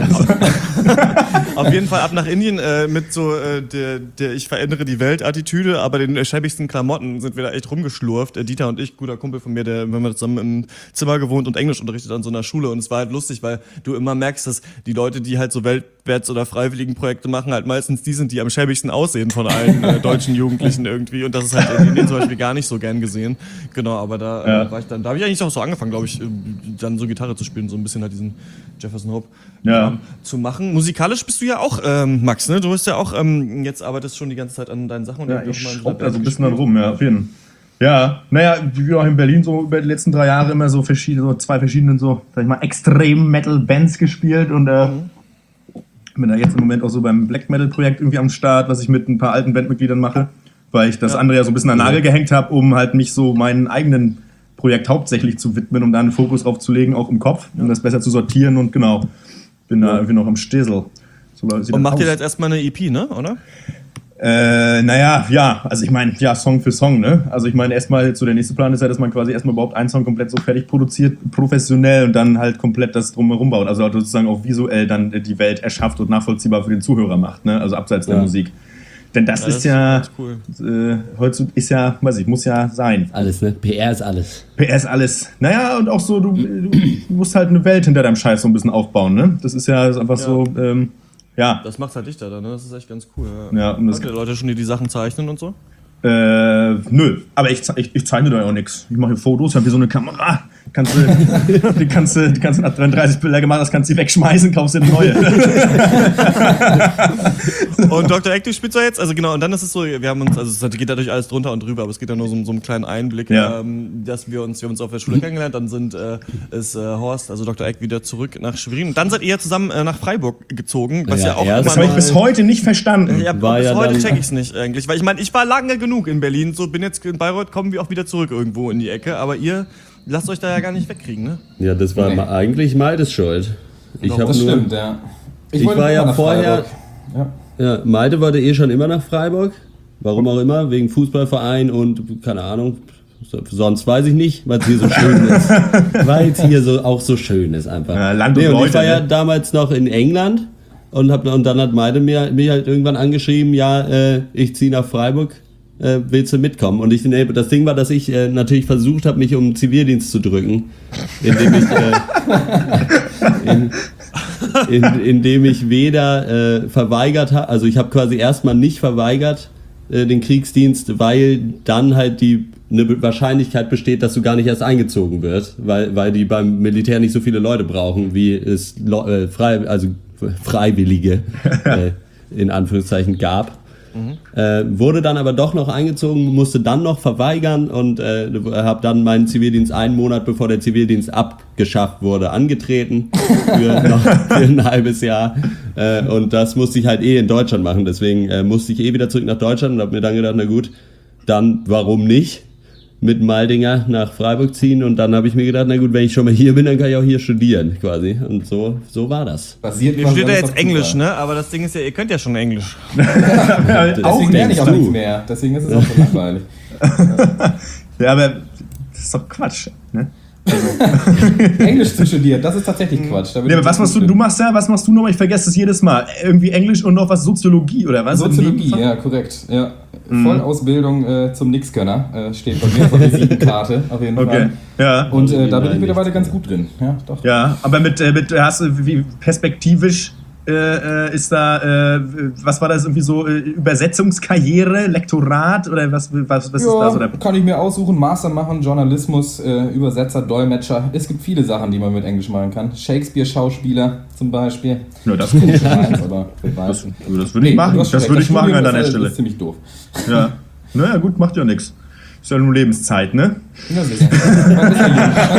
[SPEAKER 2] Auf jeden Fall ab nach Indien äh, mit so äh, der, der Ich verändere die Welt-Attitüde, aber den äh, schäbigsten Klamotten sind wir da echt rumgeschlurft. Äh, Dieter und ich, guter Kumpel von mir, der, wir haben zusammen im Zimmer gewohnt und Englisch unterrichtet an so einer Schule und es war halt lustig, weil du immer merkst, dass die Leute, die halt so Weltwärts- oder Freiwilligenprojekte machen, halt meistens die sind, die am schäbigsten aussehen von allen äh, deutschen Jugendlichen irgendwie und das ist halt in Indien zum Beispiel gar nicht so gern gesehen. Genau, aber da äh,
[SPEAKER 4] Ja.
[SPEAKER 2] war ich dann, da habe ich eigentlich auch so angefangen, glaube ich, äh, dann so Gitarre zu spielen, so ein bisschen halt diesen Jefferson Hope
[SPEAKER 4] Ja.
[SPEAKER 2] ähm, zu machen. Musikalisch bist du ja auch, ähm, Max, ne? Du bist ja auch, ähm, jetzt arbeitest schon die ganze Zeit an deinen Sachen. Und
[SPEAKER 4] Ja,
[SPEAKER 2] dann
[SPEAKER 4] ich
[SPEAKER 2] doch mal in
[SPEAKER 4] schraub
[SPEAKER 2] der
[SPEAKER 4] da so ein
[SPEAKER 2] Band
[SPEAKER 4] bisschen dann
[SPEAKER 2] gespielt.
[SPEAKER 4] rum, ja, auf jeden Fall. Ja, naja, wie auch in Berlin so über die letzten drei Jahre immer so verschiedene, so zwei verschiedenen so, sag ich mal, extrem Metal-Bands gespielt und äh,
[SPEAKER 2] Mhm.
[SPEAKER 4] bin da jetzt im Moment auch so beim Black Metal-Projekt irgendwie am Start, was ich mit ein paar alten Bandmitgliedern mache, weil ich das
[SPEAKER 2] Ja.
[SPEAKER 4] andere ja so ein bisschen an den Nagel gehängt habe, um halt mich so meinen eigenen Projekt hauptsächlich zu widmen, um da einen Fokus drauf zu legen, auch im Kopf, um das besser zu sortieren und genau, bin da irgendwie noch am Stesel. So sieht
[SPEAKER 2] Und
[SPEAKER 4] das
[SPEAKER 2] macht ihr
[SPEAKER 4] aus.
[SPEAKER 2] da jetzt erstmal eine E P, ne? Oder?
[SPEAKER 4] Äh, naja, ja, also ich meine, ja, Song für Song, ne? Also ich meine, erstmal, so der nächste Plan ist ja, dass man quasi erstmal überhaupt einen Song komplett so fertig produziert, professionell und dann halt komplett das drumherum baut. Also halt sozusagen auch visuell dann die Welt erschafft und nachvollziehbar für den Zuhörer macht, ne? Also abseits der
[SPEAKER 1] Ja.
[SPEAKER 4] Musik. Denn das,
[SPEAKER 2] Ja, das
[SPEAKER 4] ist ja,
[SPEAKER 2] ist cool.
[SPEAKER 4] äh, heutzutage ist ja, weiß ich, muss ja sein.
[SPEAKER 1] Alles, ne? P R ist alles.
[SPEAKER 4] P S alles. Naja, und auch so, du, du musst halt eine Welt hinter deinem Scheiß so ein bisschen aufbauen, ne? Das ist ja einfach
[SPEAKER 2] Ja.
[SPEAKER 4] so, ähm, ja.
[SPEAKER 2] Das macht halt dichter dann, ne? Das ist echt ganz cool.
[SPEAKER 4] Ja, und das-
[SPEAKER 2] Habt ihr Leute schon, die die Sachen zeichnen und so?
[SPEAKER 4] Äh, nö, aber ich, ze- ich, ich zeichne da ja auch nichts. Ich mache hier Fotos, ich habe hier so eine Kamera. Kannst du, die kannst du, die kannst du nach dreiunddreißig Bilder gemacht, das kannst du wegschmeißen, kaufst dir eine neue.
[SPEAKER 2] Und Doktor Eck, du spielst ja jetzt, also genau, und dann ist es so, wir haben uns, also es geht dadurch alles drunter und drüber, aber es geht ja nur so um so einen kleinen Einblick,
[SPEAKER 4] Ja.
[SPEAKER 2] ähm, dass wir uns, wir haben uns auf der Schule kennengelernt, dann sind, äh, ist äh, Horst, also Doktor Eck, wieder zurück nach Schwerin und dann seid ihr ja zusammen äh, nach Freiburg gezogen, was ja,
[SPEAKER 1] Ja,
[SPEAKER 2] auch
[SPEAKER 1] erst
[SPEAKER 4] Das
[SPEAKER 2] immer
[SPEAKER 4] habe ich
[SPEAKER 2] noch-
[SPEAKER 4] bis heute nicht verstanden.
[SPEAKER 2] Ja,
[SPEAKER 1] War
[SPEAKER 2] bis
[SPEAKER 1] ja
[SPEAKER 2] heute
[SPEAKER 1] dann-
[SPEAKER 2] check ich's nicht eigentlich, weil ich meine, ich war lange genug in Berlin, so bin jetzt in Bayreuth, kommen wir auch wieder zurück irgendwo in die Ecke, aber ihr lasst euch da ja gar nicht wegkriegen, ne?
[SPEAKER 1] Ja, das war
[SPEAKER 3] Nee.
[SPEAKER 1] ma- eigentlich Maides Schuld. Ich
[SPEAKER 2] Warum?
[SPEAKER 1] habe
[SPEAKER 3] Das
[SPEAKER 1] nur,
[SPEAKER 3] stimmt, ja.
[SPEAKER 1] Ich
[SPEAKER 3] wollte
[SPEAKER 1] war
[SPEAKER 3] immer
[SPEAKER 1] ja
[SPEAKER 3] nach
[SPEAKER 1] vorher-
[SPEAKER 3] Freiburg. Ja.
[SPEAKER 1] ja, Malte wollte eh schon immer nach Freiburg. Warum auch immer, wegen Fußballverein und keine Ahnung. So- Sonst weiß ich nicht, weil es hier so schön ist. Weil es hier so auch so schön ist einfach.
[SPEAKER 4] Ja, Land und
[SPEAKER 1] und
[SPEAKER 4] Leute,
[SPEAKER 1] ich war ja
[SPEAKER 4] ne?
[SPEAKER 1] damals noch in England und hab, und dann hat Malte mir, mir halt irgendwann angeschrieben, ja, äh, ich ziehe nach Freiburg. Äh, willst du mitkommen? Und ich, nee, das Ding war, dass ich äh, natürlich versucht habe, mich um den Zivildienst zu drücken, indem ich, äh, in, in, indem ich weder äh, verweigert habe, also ich habe quasi erstmal nicht verweigert äh, den Kriegsdienst, weil dann halt die eine Be- Wahrscheinlichkeit besteht, dass du gar nicht erst eingezogen wirst, weil, weil die beim Militär nicht so viele Leute brauchen, wie es Lo- äh, frei, also Freiwillige äh, in Anführungszeichen gab. Äh, wurde dann aber doch noch eingezogen, musste dann noch verweigern und äh, habe dann meinen Zivildienst einen Monat bevor der Zivildienst abgeschafft wurde angetreten für, noch, für ein halbes Jahr äh, und das musste ich halt eh in Deutschland machen, deswegen äh, musste ich eh wieder zurück nach Deutschland und habe mir dann gedacht, na gut, dann warum nicht mit Maldinger nach Freiburg ziehen und dann habe ich mir gedacht, na gut, wenn ich schon mal hier bin, dann kann ich auch hier studieren quasi und so, so war das.
[SPEAKER 3] Basiert
[SPEAKER 2] Ihr
[SPEAKER 3] quasi
[SPEAKER 2] studiert ja
[SPEAKER 3] alles
[SPEAKER 2] jetzt
[SPEAKER 3] auf
[SPEAKER 2] Englisch,
[SPEAKER 3] Zufall.
[SPEAKER 2] ne? Aber das Ding ist ja, ihr könnt ja schon Englisch.
[SPEAKER 3] Deswegen lerne ich auch
[SPEAKER 1] denkst du.
[SPEAKER 3] nichts mehr. Deswegen ist es auch so langweilig.
[SPEAKER 4] Ja, aber das ist doch Quatsch. Ne?
[SPEAKER 3] Englisch zu studieren, das ist tatsächlich Quatsch. Da bin
[SPEAKER 4] Ja,
[SPEAKER 3] ich
[SPEAKER 4] aber was
[SPEAKER 3] nicht
[SPEAKER 4] machst du,
[SPEAKER 3] gut
[SPEAKER 4] du
[SPEAKER 3] drin.
[SPEAKER 4] machst ja, was machst du nochmal? Ich vergesse das jedes Mal. Irgendwie Englisch und noch was Soziologie oder was?
[SPEAKER 3] Soziologie,
[SPEAKER 4] Irgendwie-
[SPEAKER 3] ja, korrekt. Ja. Vollausbildung äh, zum Nixkönner äh, steht bei mir auf der Visitenkarte auf jeden
[SPEAKER 4] Okay,
[SPEAKER 3] Fall.
[SPEAKER 4] ja.
[SPEAKER 3] Und äh, da bin ich
[SPEAKER 1] Nein,
[SPEAKER 3] mittlerweile ganz gut drin. Ja, doch.
[SPEAKER 4] Ja, aber mit, äh, mit hast du wie perspektivisch äh, ist da, äh, was war das irgendwie so, äh, Übersetzungskarriere, Lektorat oder was, was, was
[SPEAKER 3] ja,
[SPEAKER 4] ist da so der...
[SPEAKER 3] kann ich mir aussuchen, Master machen, Journalismus, äh, Übersetzer, Dolmetscher. Es gibt viele Sachen, die man mit Englisch machen kann. Shakespeare-Schauspieler zum Beispiel.
[SPEAKER 4] Ja, das,
[SPEAKER 3] Nicht so meins, aber wer weiß.
[SPEAKER 4] das, das würde ich machen, das würde ich machen an deiner Stelle.
[SPEAKER 3] Das ist ziemlich doof.
[SPEAKER 4] Ja, naja gut, macht ja nichts. Ist ja nur Lebenszeit, ne?
[SPEAKER 3] Ja, sicher. Ein bisschen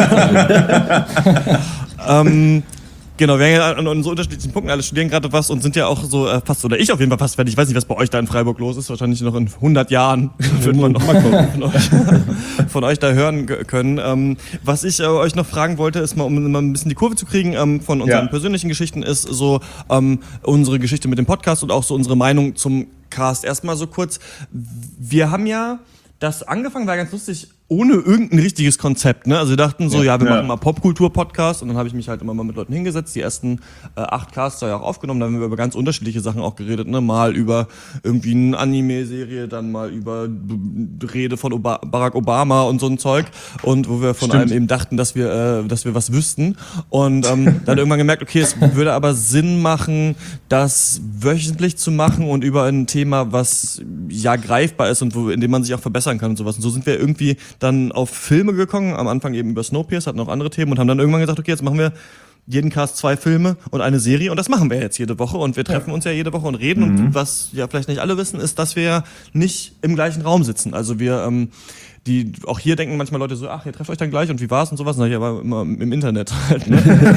[SPEAKER 3] jung.
[SPEAKER 2] ähm, genau, wir haben ja an so unterschiedlichen Punkten alle studieren gerade was und sind ja auch so äh, fast, oder ich auf jeden Fall fast fertig. Ich weiß nicht, was bei euch da in Freiburg los ist. Wahrscheinlich noch in hundert Jahren wird man noch mal gucken, von, euch, von euch da hören können. Ähm, was ich äh, euch noch fragen wollte, ist mal, um mal ein bisschen die Kurve zu kriegen ähm, von unseren
[SPEAKER 4] ja.
[SPEAKER 2] persönlichen Geschichten, ist so ähm, unsere Geschichte mit dem Podcast und auch so unsere Meinung zum Cast. Erstmal so kurz, wir haben ja das angefangen, war ganz lustig, ohne irgendein richtiges Konzept, ne? Also wir dachten so, ja, ja wir
[SPEAKER 4] ja.
[SPEAKER 2] machen mal Popkultur-Podcast und dann habe ich mich halt immer mal mit Leuten hingesetzt, die ersten äh, acht Casts ja auch aufgenommen, da haben wir über ganz unterschiedliche Sachen auch geredet, ne? Mal über irgendwie eine Anime-Serie, dann mal über B- Rede von Oba- Barack Obama und so ein Zeug und wo wir von
[SPEAKER 4] Stimmt.
[SPEAKER 2] einem eben dachten, dass wir, äh, dass wir was wüssten und ähm, dann irgendwann gemerkt, okay, es würde aber Sinn machen, das wöchentlich zu machen und über ein Thema, was ja greifbar ist und wo, in dem man sich auch verbessern kann und sowas. Und so sind wir irgendwie dann auf Filme gekommen, am Anfang eben über Snowpiercer, hatten auch andere Themen und haben dann irgendwann gesagt, okay, jetzt machen wir jeden Cast zwei Filme und eine Serie und das machen wir jetzt jede Woche und wir treffen uns ja jede Woche und reden
[SPEAKER 4] Mhm.
[SPEAKER 2] und was ja vielleicht nicht alle wissen, ist, dass wir nicht im gleichen Raum sitzen. Also wir, ähm, die, auch hier denken manchmal Leute so, ach, ihr trefft euch dann gleich und wie war's und sowas, sag ich aber immer im Internet halt,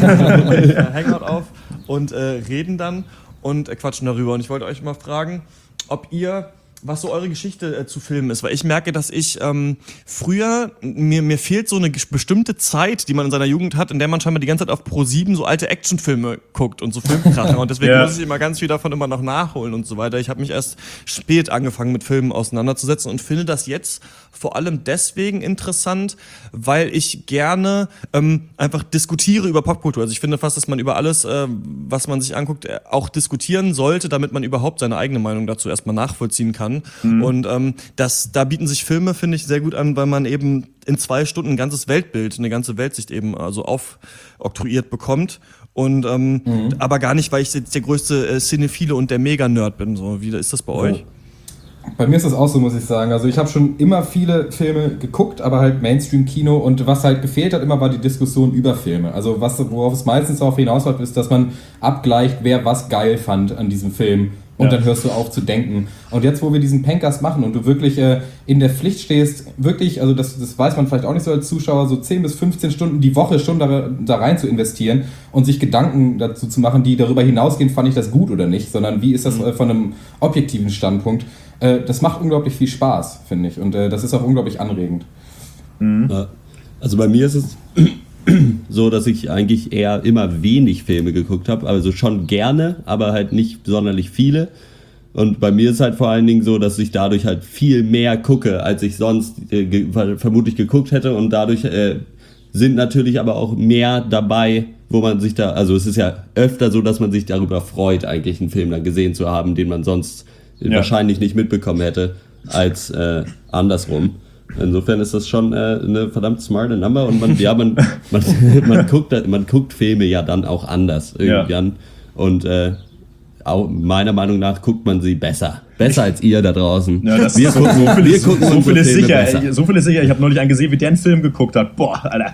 [SPEAKER 2] ne? Hangout auf und äh, reden dann und äh, quatschen darüber und ich wollte euch mal fragen, ob ihr was so eure Geschichte äh, zu Filmen ist, weil ich merke, dass ich ähm, früher, mir, mir fehlt so eine ges- bestimmte Zeit, die man in seiner Jugend hat, in der man scheinbar die ganze Zeit auf Pro sieben so alte Actionfilme guckt und so Filmkracher und deswegen
[SPEAKER 4] Ja.
[SPEAKER 2] muss ich immer ganz viel davon immer noch nachholen und so weiter. Ich habe mich erst spät angefangen mit Filmen auseinanderzusetzen und finde das jetzt vor allem deswegen interessant, weil ich gerne ähm, einfach diskutiere über Popkultur. Also ich finde fast, dass man über alles, äh, was man sich anguckt, äh, auch diskutieren sollte, damit man überhaupt seine eigene Meinung dazu erstmal nachvollziehen kann. Mhm. Und ähm, das, da bieten sich Filme, finde ich, sehr gut an, weil man eben in zwei Stunden ein ganzes Weltbild, eine ganze Weltsicht eben also aufoktroyiert bekommt. Und ähm, mhm. aber gar nicht, weil ich jetzt der größte äh, Cinephile und der Mega-Nerd bin. So, wie ist das bei euch?
[SPEAKER 3] Bei mir ist das auch so, muss ich sagen. Also ich habe schon immer viele Filme geguckt, aber halt Mainstream-Kino und was halt gefehlt hat immer, war die Diskussion über Filme. Also was, worauf es meistens darauf hinausläuft, ist, dass man abgleicht, wer was geil fand an diesem Film. Und ja. dann hörst du auf zu denken. Und jetzt, wo wir diesen Pencast machen und du wirklich äh, in der Pflicht stehst, wirklich, also das, das weiß man vielleicht auch nicht so als Zuschauer, so zehn bis fünfzehn Stunden die Woche schon da, da rein zu investieren und sich Gedanken dazu zu machen, die darüber hinausgehen, fand ich das gut oder nicht, sondern wie ist das äh, von einem objektiven Standpunkt. Äh, das macht unglaublich viel Spaß, finde ich. Und äh, das ist auch unglaublich anregend.
[SPEAKER 1] Mhm. Also bei mir ist es so, dass ich eigentlich eher immer wenig Filme geguckt habe, also schon gerne, aber halt nicht sonderlich viele. Und bei mir ist halt vor allen Dingen so, dass ich dadurch halt viel mehr gucke, als ich sonst äh, ge- vermutlich geguckt hätte. Und dadurch äh, sind natürlich aber auch mehr dabei, wo man sich da, also es ist ja öfter so, dass man sich darüber freut, eigentlich einen Film dann gesehen zu haben, den man sonst ja. wahrscheinlich nicht mitbekommen hätte, als äh, andersrum. Insofern ist das schon äh, eine verdammt smarte Number und man, ja, man, man, man, guckt, man guckt Filme ja dann auch anders irgendwann ja. und äh, auch meiner Meinung nach guckt man sie besser. Besser als ihr da draußen.
[SPEAKER 4] Ja, das
[SPEAKER 1] wir
[SPEAKER 4] so,
[SPEAKER 1] gucken,
[SPEAKER 4] so viel
[SPEAKER 1] wir
[SPEAKER 4] ist,
[SPEAKER 1] gucken
[SPEAKER 4] so viel ist sicher.
[SPEAKER 1] besser.
[SPEAKER 4] So viel ist sicher. Ich habe neulich einen gesehen, wie der einen Film geguckt hat. Boah, Alter.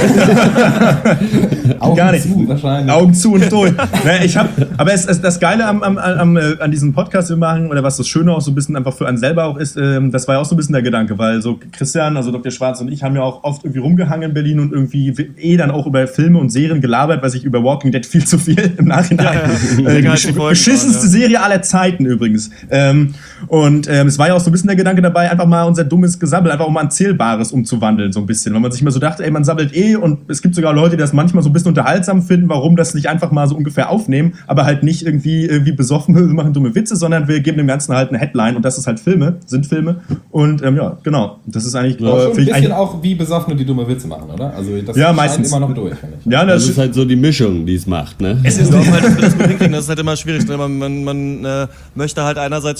[SPEAKER 3] Augen
[SPEAKER 4] Gar nicht.
[SPEAKER 3] zu, wahrscheinlich.
[SPEAKER 4] Augen zu und durch. Ne, ich hab, aber es, es, das Geile am, am, am, an diesem Podcast, den wir machen, oder was das Schöne auch so ein bisschen einfach für einen selber auch ist, ähm, das war ja auch so ein bisschen der Gedanke, weil so Christian, also Doktor Schwarz und ich haben ja auch oft irgendwie rumgehangen in Berlin und irgendwie eh dann auch über Filme und Serien gelabert, weil ich über Walking Dead viel zu viel im Nachhinein.
[SPEAKER 2] Ja, ja.
[SPEAKER 4] Äh, die besch- beschissenste ja. Serie aller Zeiten übrigens. Ähm, und ähm, es war ja auch so ein bisschen der Gedanke dabei, einfach mal unser dummes Gesabbel, einfach auch mal ein Zählbares umzuwandeln, so ein bisschen. Weil man sich immer so dachte, ey, man sammelt eh und es gibt sogar Leute, die das manchmal so ein bisschen unterhaltsam finden, warum das nicht einfach mal so ungefähr aufnehmen, aber halt nicht irgendwie, irgendwie besoffen, wir machen dumme Witze, sondern wir geben dem Ganzen halt eine Headline und das ist halt Filme, sind Filme. Und ähm, ja, genau. Das ist eigentlich,
[SPEAKER 3] ja,
[SPEAKER 4] äh,
[SPEAKER 3] schon ein bisschen
[SPEAKER 4] eigentlich
[SPEAKER 3] auch wie Besoffene, die dumme Witze machen, oder? Also das
[SPEAKER 4] ja,
[SPEAKER 3] scheint
[SPEAKER 4] meistens
[SPEAKER 3] immer noch durch, finde ich.
[SPEAKER 4] Ja,
[SPEAKER 1] Das
[SPEAKER 4] das,
[SPEAKER 1] ist halt so die Mischung, die es macht, ne?
[SPEAKER 2] Es ist auch halt, dass wir das gut hinkriegen, das ist halt immer schwierig. Ne? Man, man, man äh, möchte halt einerseits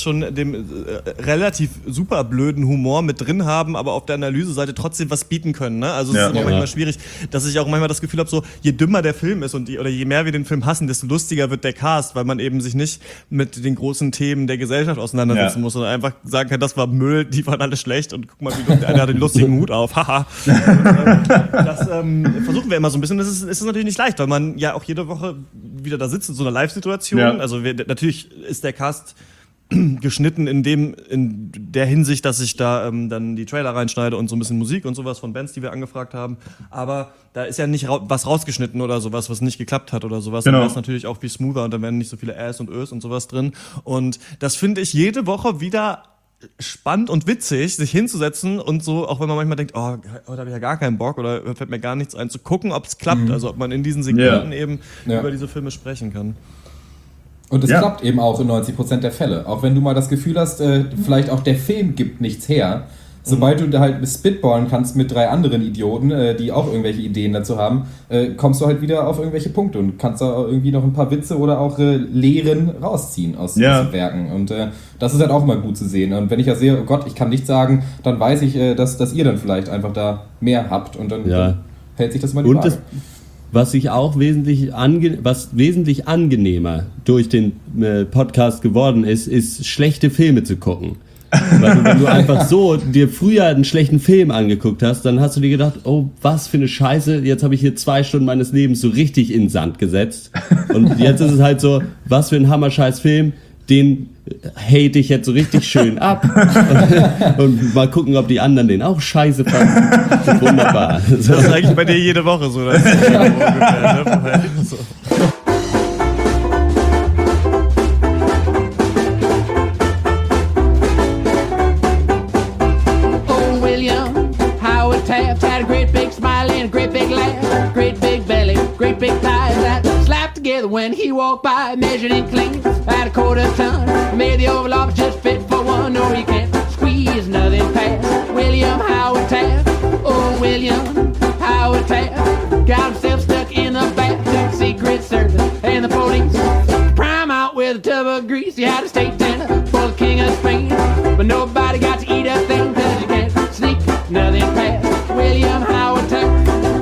[SPEAKER 2] schon dem äh, relativ super blöden Humor mit drin haben, aber auf der Analyseseite trotzdem was bieten können. Ne? Also es
[SPEAKER 4] Ja.
[SPEAKER 2] ist immer
[SPEAKER 1] Ja.
[SPEAKER 2] manchmal schwierig, dass ich auch manchmal das Gefühl habe, so je dümmer der Film ist und die, oder je mehr wir den Film hassen, desto lustiger wird der Cast, weil man eben sich nicht mit den großen Themen der Gesellschaft auseinandersetzen
[SPEAKER 4] Ja.
[SPEAKER 2] muss, sondern einfach sagen kann, das war Müll, die waren alle schlecht und guck mal, wie lustig, einer hat den lustigen Hut auf, haha. Das ähm, versuchen wir immer so ein bisschen. Das ist, ist natürlich nicht leicht, weil man ja auch jede Woche wieder da sitzt in so einer Live-Situation.
[SPEAKER 4] Ja.
[SPEAKER 2] Also wir, natürlich ist der Cast geschnitten in dem in der Hinsicht, dass ich da ähm, dann die Trailer reinschneide und so ein bisschen Musik und sowas von Bands, die wir angefragt haben. Aber da ist ja nicht ra- was rausgeschnitten oder sowas, was nicht geklappt hat oder sowas.
[SPEAKER 4] Genau.
[SPEAKER 2] Dann wäre es natürlich auch viel smoother und dann wären nicht so viele Äs und Ös und sowas drin. Und das finde ich jede Woche wieder spannend und witzig, sich hinzusetzen und so, auch wenn man manchmal denkt, oh, heute habe ich ja gar keinen Bock oder fällt mir gar nichts ein, zu gucken, ob es klappt. Also ob man in diesen Sekunden
[SPEAKER 4] Ja.
[SPEAKER 2] eben
[SPEAKER 3] Ja.
[SPEAKER 2] über diese Filme sprechen kann.
[SPEAKER 3] Und es
[SPEAKER 4] Ja.
[SPEAKER 3] klappt eben auch in neunzig Prozent der Fälle. Auch wenn du mal das Gefühl hast, äh, vielleicht auch der Film gibt nichts her. Sobald du da halt spitballen kannst mit drei anderen Idioten, äh, die auch irgendwelche Ideen dazu haben, äh, kommst du halt wieder auf irgendwelche Punkte und kannst da irgendwie noch ein paar Witze oder auch äh, Lehren rausziehen aus,
[SPEAKER 4] Ja.
[SPEAKER 3] aus den Werken. Und äh, das ist halt auch immer gut zu sehen. Und wenn ich ja sehe, oh Gott, ich kann nichts sagen, dann weiß ich, äh, dass, dass ihr dann vielleicht einfach da mehr habt und dann,
[SPEAKER 1] Ja.
[SPEAKER 3] dann hält sich das mal die
[SPEAKER 1] Und
[SPEAKER 3] Waage.
[SPEAKER 1] das, was sich auch wesentlich, ange, was wesentlich angenehmer durch den äh, Podcast geworden ist, ist schlechte Filme zu gucken. Weil du, wenn du einfach so dir früher einen schlechten Film angeguckt hast, dann hast du dir gedacht, oh, was für eine Scheiße, jetzt habe ich hier zwei Stunden meines Lebens so richtig in den Sand gesetzt. Und jetzt ist es halt so, was für ein hammerscheiß Film, den hate ich jetzt so richtig schön ab. Und, und mal gucken, ob die anderen den auch scheiße fanden. Wunderbar. So.
[SPEAKER 2] Das ist eigentlich bei dir jede Woche so. Das ist ja ungefähr, ne? So.
[SPEAKER 5] Oh, William Howard Taft had a great big smile and a great big laugh, great big belly, great big thighs that slapped together when he walked by, measured in clean at a quarter ton, made the Oval Office just fit for one. No, you can't squeeze nothing past William Howard Taft. Oh, William Howard Taft got himself stuck in the back, took Secret Service and the police. Prime out with a tub of grease. He had a steak dinner for the king of Spain, but nobody got to eat a thing, cause you can't sneak nothing past William Howard Taft.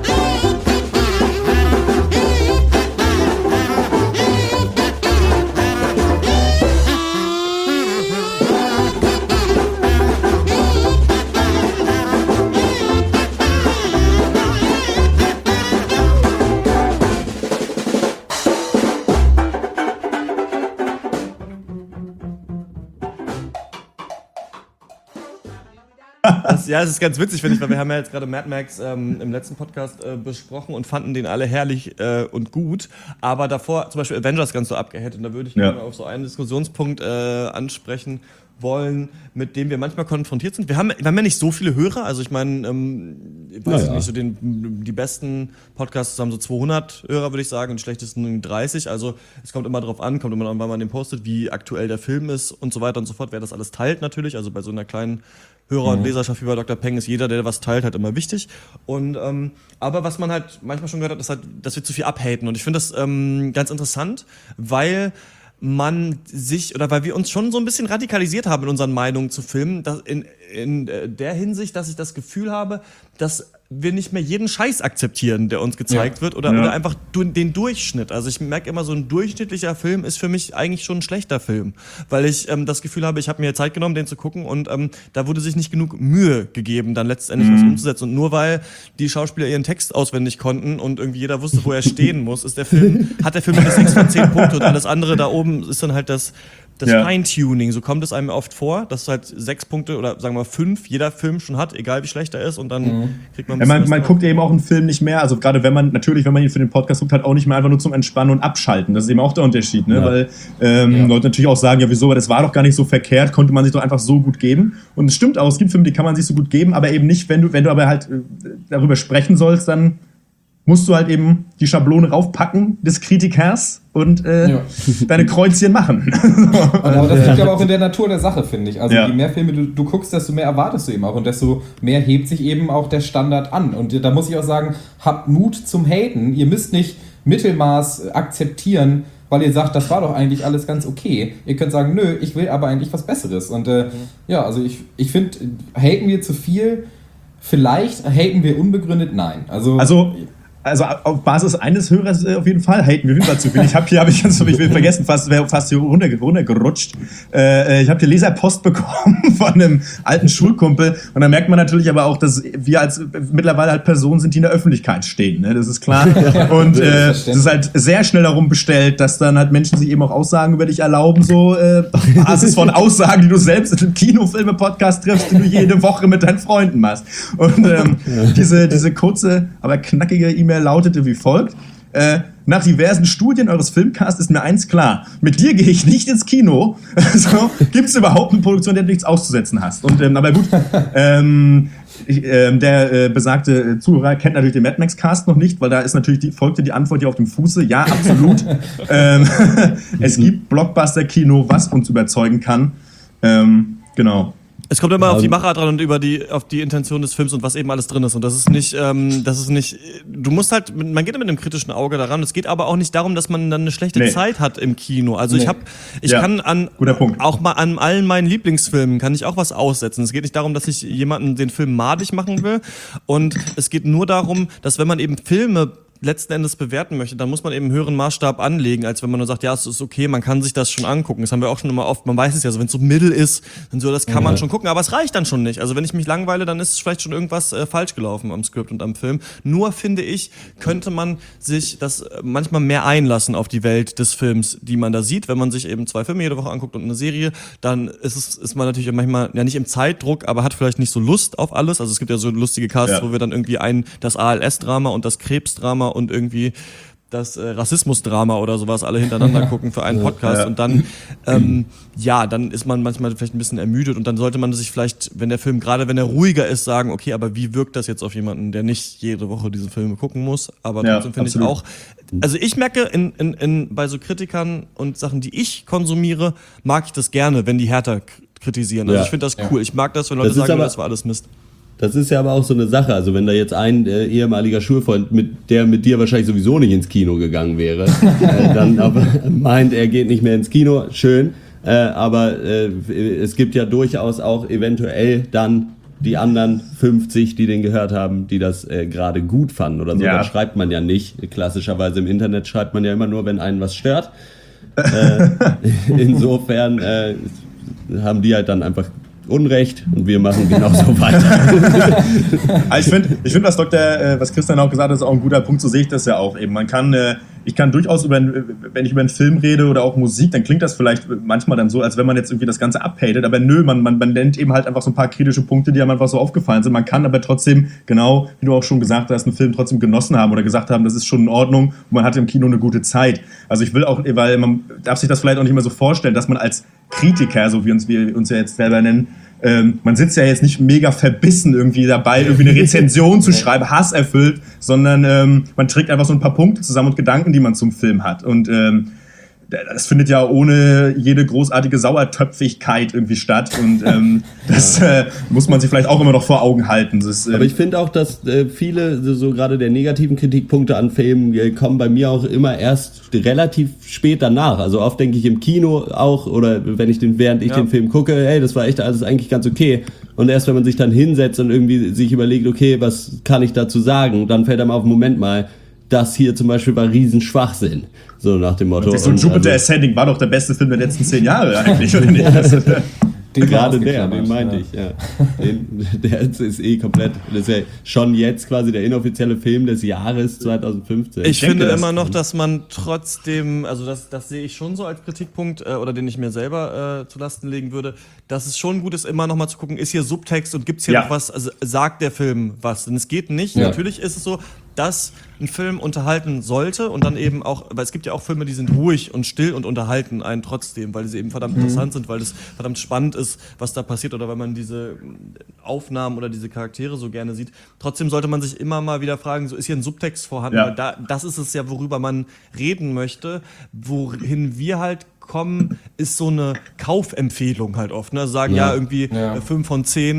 [SPEAKER 2] Das, ja, es ist ganz witzig, finde ich, weil wir haben ja jetzt gerade Mad Max ähm, im letzten Podcast äh, besprochen und fanden den alle herrlich äh, und gut. Aber davor zum Beispiel Avengers ganz so abgehält. Und da würde ich
[SPEAKER 4] Ja.
[SPEAKER 2] gerne auf so einen Diskussionspunkt äh, ansprechen wollen, mit dem wir manchmal konfrontiert sind. Wir haben, wir haben ja nicht so viele Hörer. Also ich meine, ähm, ich weiß
[SPEAKER 1] Naja.
[SPEAKER 2] nicht, so den, die besten Podcasts haben so zweihundert Hörer, würde ich sagen, und die schlechtesten dreißig. Also es kommt immer drauf an, kommt immer an, wann man den postet, wie aktuell der Film ist und so weiter und so fort. Wer das alles teilt natürlich, also bei so einer kleinen Hörer- und Leserschaft wie bei Doktor Peng ist jeder, der was teilt, halt immer wichtig. Und ähm, aber was man halt manchmal schon gehört hat, ist halt, dass wir zu viel abhaten. Und ich finde das ähm, ganz interessant, weil man sich, oder weil wir uns schon so ein bisschen radikalisiert haben in unseren Meinungen zu Filmen, dass in, in äh, der Hinsicht, dass ich das Gefühl habe, dass wir nicht mehr jeden Scheiß akzeptieren, der uns gezeigt
[SPEAKER 3] Ja.
[SPEAKER 2] wird, oder,
[SPEAKER 4] Ja.
[SPEAKER 2] oder einfach du, den Durchschnitt. Also ich merke immer, so ein durchschnittlicher Film ist für mich eigentlich schon ein schlechter Film, weil ich ähm, das Gefühl habe, ich habe mir Zeit genommen, den zu gucken, und ähm, da wurde sich nicht genug Mühe gegeben, dann letztendlich was umzusetzen. Und nur weil die Schauspieler ihren Text auswendig konnten und irgendwie jeder wusste, wo er stehen muss, ist der Film, hat der Film eine sechs von zehn Punkte, und alles andere da oben ist dann halt das Das
[SPEAKER 4] Ja.
[SPEAKER 2] Feintuning, so kommt es einem oft vor, dass halt sechs Punkte oder sagen wir fünf jeder Film schon hat, egal wie schlecht er ist, und dann
[SPEAKER 3] Mhm.
[SPEAKER 2] kriegt man ein
[SPEAKER 4] Ja,
[SPEAKER 2] bisschen
[SPEAKER 4] man
[SPEAKER 2] was
[SPEAKER 4] man
[SPEAKER 2] drauf.
[SPEAKER 4] guckt eben auch einen Film nicht mehr, also gerade wenn man, natürlich, wenn man ihn für den Podcast guckt, halt auch nicht mehr einfach nur zum Entspannen und Abschalten. Das ist eben auch der Unterschied, ne?
[SPEAKER 1] Ja.
[SPEAKER 4] Weil ähm,
[SPEAKER 3] Ja.
[SPEAKER 4] Leute natürlich auch sagen, ja wieso, aber das war doch gar nicht so verkehrt, konnte man sich doch einfach so gut geben. Und es stimmt auch, es gibt Filme, die kann man sich so gut geben, aber eben nicht, wenn du, wenn du aber halt äh, darüber sprechen sollst, dann musst du halt eben die Schablone raufpacken des Kritikers und äh,
[SPEAKER 3] Ja.
[SPEAKER 4] deine Kreuzchen machen.
[SPEAKER 3] Und aber das liegt aber auch in der Natur der Sache, finde ich. Also
[SPEAKER 4] Ja.
[SPEAKER 3] je mehr Filme du, du guckst, desto mehr erwartest du eben auch und desto mehr hebt sich eben auch der Standard an. Und da muss ich auch sagen, habt Mut zum Haten. Ihr müsst nicht Mittelmaß akzeptieren, weil ihr sagt, das war doch eigentlich alles ganz okay. Ihr könnt sagen, nö, ich will aber eigentlich was Besseres. Und äh, ja, also ich, ich finde, haten wir zu viel? Vielleicht. Haten wir unbegründet? Nein. Also,
[SPEAKER 4] Also, also auf Basis eines Hörers äh, auf jeden Fall haten wir wieder zu viel. Ich habe hier, habe ich ganz ich will vergessen, fast, wäre fast hier runter, runtergerutscht. Äh, ich habe hier Leserpost bekommen von einem alten Schulkumpel und da merkt man natürlich aber auch, dass wir als äh, mittlerweile halt Personen sind, die in der Öffentlichkeit stehen. Ne? Das ist klar. Und äh, es ist halt sehr schnell darum bestellt, dass dann halt Menschen sich eben auch Aussagen über dich erlauben, so äh, auf Basis von Aussagen, die du selbst in einem Kinofilme-Podcast triffst, den du jede Woche mit deinen Freunden machst. Und ähm, diese, diese kurze, aber knackige E-Mail lautete wie folgt. Äh, nach diversen Studien eures Filmcasts ist mir eins klar. Mit dir gehe ich nicht ins Kino. So, gibt es überhaupt eine Produktion, der du nichts auszusetzen hast? Und, ähm, aber gut, ähm, ich, ähm, der äh, besagte Zuhörer kennt natürlich den Mad Max Cast noch nicht, weil da ist natürlich die, folgte die Antwort hier auf dem Fuße. Ja, absolut. ähm, es gibt Blockbuster-Kino, was uns überzeugen kann. Ähm, genau.
[SPEAKER 2] Es kommt immer auf die Machart dran und über die, auf die Intention des Films und was eben alles drin ist. Und das ist nicht, ähm, das ist nicht, du musst halt, man geht mit einem kritischen Auge daran. Es geht aber auch nicht darum, dass man dann eine schlechte
[SPEAKER 4] Nee.
[SPEAKER 2] Zeit hat im Kino. Also
[SPEAKER 3] Nee.
[SPEAKER 2] ich habe, ich
[SPEAKER 4] Ja,
[SPEAKER 2] kann an,
[SPEAKER 4] guter Punkt.
[SPEAKER 2] auch mal an allen meinen Lieblingsfilmen kann ich auch was aussetzen. Es geht nicht darum, dass ich jemanden den Film madig machen will. Und es geht nur darum, dass wenn man eben Filme letzten Endes bewerten möchte, dann muss man eben einen höheren Maßstab anlegen, als wenn man nur sagt, ja, es ist okay, man kann sich das schon angucken. Das haben wir auch schon immer oft, man weiß es ja so, wenn es so mittel ist, dann so, das kann man schon gucken, aber es reicht dann schon nicht. Also wenn ich mich langweile, dann ist vielleicht schon irgendwas äh, falsch gelaufen am Skript und am Film. Nur, finde ich, könnte man sich das äh, manchmal mehr einlassen auf die Welt des Films, die man da sieht. Wenn man sich eben zwei Filme jede Woche anguckt und eine Serie, dann ist es, ist man natürlich manchmal, ja nicht im Zeitdruck, aber hat vielleicht nicht so Lust auf alles. Also es gibt ja so lustige Casts,
[SPEAKER 4] Ja.
[SPEAKER 2] wo wir dann irgendwie ein, das A L S-Drama und das Krebsdrama und irgendwie das äh, Rassismusdrama oder sowas alle hintereinander gucken für einen Podcast
[SPEAKER 4] Ja.
[SPEAKER 2] und dann ähm, ja, dann ist man manchmal vielleicht ein bisschen ermüdet und dann sollte man sich vielleicht, wenn der Film, gerade wenn er ruhiger ist, sagen, okay, aber wie wirkt das jetzt auf jemanden, der nicht jede Woche diese Filme gucken muss, aber
[SPEAKER 4] Ja,
[SPEAKER 2] trotzdem finde ich
[SPEAKER 4] absolut.
[SPEAKER 2] auch, also ich merke in, in, in, bei so Kritikern und Sachen, die ich konsumiere, mag ich das gerne, wenn die härter k- kritisieren. Also
[SPEAKER 1] Ja.
[SPEAKER 2] ich finde das cool. Ich mag das, wenn Leute
[SPEAKER 1] Das ist
[SPEAKER 2] sagen,
[SPEAKER 1] aber-
[SPEAKER 2] das war alles Mist.
[SPEAKER 1] Das ist ja aber auch so eine Sache. Also wenn da jetzt ein äh, ehemaliger Schulfreund, mit der mit dir wahrscheinlich sowieso nicht ins Kino gegangen wäre, äh, dann aber meint, er geht nicht mehr ins Kino, schön. Äh, aber äh, es gibt ja durchaus auch eventuell dann die anderen fünfzig, die den gehört haben, die das äh, gerade gut fanden oder so.
[SPEAKER 4] Ja.
[SPEAKER 1] Das schreibt man ja nicht. Klassischerweise im Internet schreibt man ja immer nur, wenn einen was stört. Äh, insofern äh, haben die halt dann einfach Unrecht und wir machen genauso weiter.
[SPEAKER 4] Also ich finde, ich find, was Doktor, äh, was Christian auch gesagt hat, ist auch ein guter Punkt. So sehe ich das ja auch eben. Man kann, äh, ich kann durchaus über, ein- wenn ich über einen Film rede oder auch Musik, dann klingt das vielleicht manchmal dann so, als wenn man jetzt irgendwie das Ganze abhatet. Aber nö, man, man, man nennt eben halt einfach so ein paar kritische Punkte, die einem einfach so aufgefallen sind. Man kann aber trotzdem, genau wie du auch schon gesagt hast, einen Film trotzdem genossen haben oder gesagt haben, das ist schon in Ordnung und man hatte im Kino eine gute Zeit. Also ich will auch, weil man darf sich das vielleicht auch nicht mehr so vorstellen, dass man als Kritiker, so wie uns wir uns ja jetzt selber nennen, ähm, man sitzt ja jetzt nicht mega verbissen irgendwie dabei, irgendwie eine Rezension zu schreiben, hasserfüllt, sondern ähm, man trägt einfach so ein paar Punkte zusammen und Gedanken, die man zum Film hat. Und ähm, das findet ja ohne jede großartige Sauertöpfigkeit irgendwie statt. Und ähm, das äh, muss man sich vielleicht auch immer noch vor Augen halten. Das ist, ähm,
[SPEAKER 1] Aber ich finde auch, dass äh, viele, so, so gerade der negativen Kritikpunkte an Filmen, äh, kommen bei mir auch immer erst relativ spät danach. Also oft denke ich im Kino auch, oder wenn ich den, während ich
[SPEAKER 2] Ja.
[SPEAKER 1] den Film gucke, hey, das war echt alles eigentlich ganz okay. Und erst wenn man sich dann hinsetzt und irgendwie sich überlegt, okay, was kann ich dazu sagen, dann fällt einem auf, Moment mal, das hier zum Beispiel war Riesenschwachsinn. So nach dem Motto.
[SPEAKER 4] so
[SPEAKER 1] Und
[SPEAKER 4] Jupiter
[SPEAKER 1] also-
[SPEAKER 4] Ascending war doch der beste Film der letzten zehn Jahre eigentlich, oder nicht? Das, äh,
[SPEAKER 3] Den
[SPEAKER 1] Gerade
[SPEAKER 3] war
[SPEAKER 1] der,
[SPEAKER 3] ausgeklammert,
[SPEAKER 1] den meinte
[SPEAKER 3] ja.
[SPEAKER 1] ich, ja. Den, der ist eh komplett, das ist ja schon jetzt quasi der inoffizielle Film des Jahres zwanzig fünfzehn.
[SPEAKER 2] Ich
[SPEAKER 4] denke,
[SPEAKER 2] finde
[SPEAKER 4] das-
[SPEAKER 2] immer noch, dass man trotzdem, also das, das sehe ich schon so als Kritikpunkt, äh, oder den ich mir selber äh, zu Lasten legen würde, dass es schon gut ist, immer noch mal zu gucken, ist hier Subtext und gibt's hier
[SPEAKER 4] Ja.
[SPEAKER 2] noch was, also sagt der Film was? Denn es geht nicht,
[SPEAKER 3] Ja.
[SPEAKER 2] natürlich ist es so, dass ein Film unterhalten sollte und dann eben auch, weil es gibt ja auch Filme, die sind ruhig und still und unterhalten einen trotzdem, weil sie eben verdammt interessant sind, weil es verdammt spannend ist, was da passiert oder weil man diese Aufnahmen oder diese Charaktere so gerne sieht. Trotzdem sollte man sich immer mal wieder fragen, so ist hier ein Subtext vorhanden,
[SPEAKER 4] Ja.
[SPEAKER 2] weil da, das ist es ja, worüber man reden möchte, wohin wir halt kommen, ist so eine Kaufempfehlung halt oft, ne? Sagen ja,
[SPEAKER 1] Ja.
[SPEAKER 2] irgendwie
[SPEAKER 3] Ja.
[SPEAKER 2] äh, fünf von zehn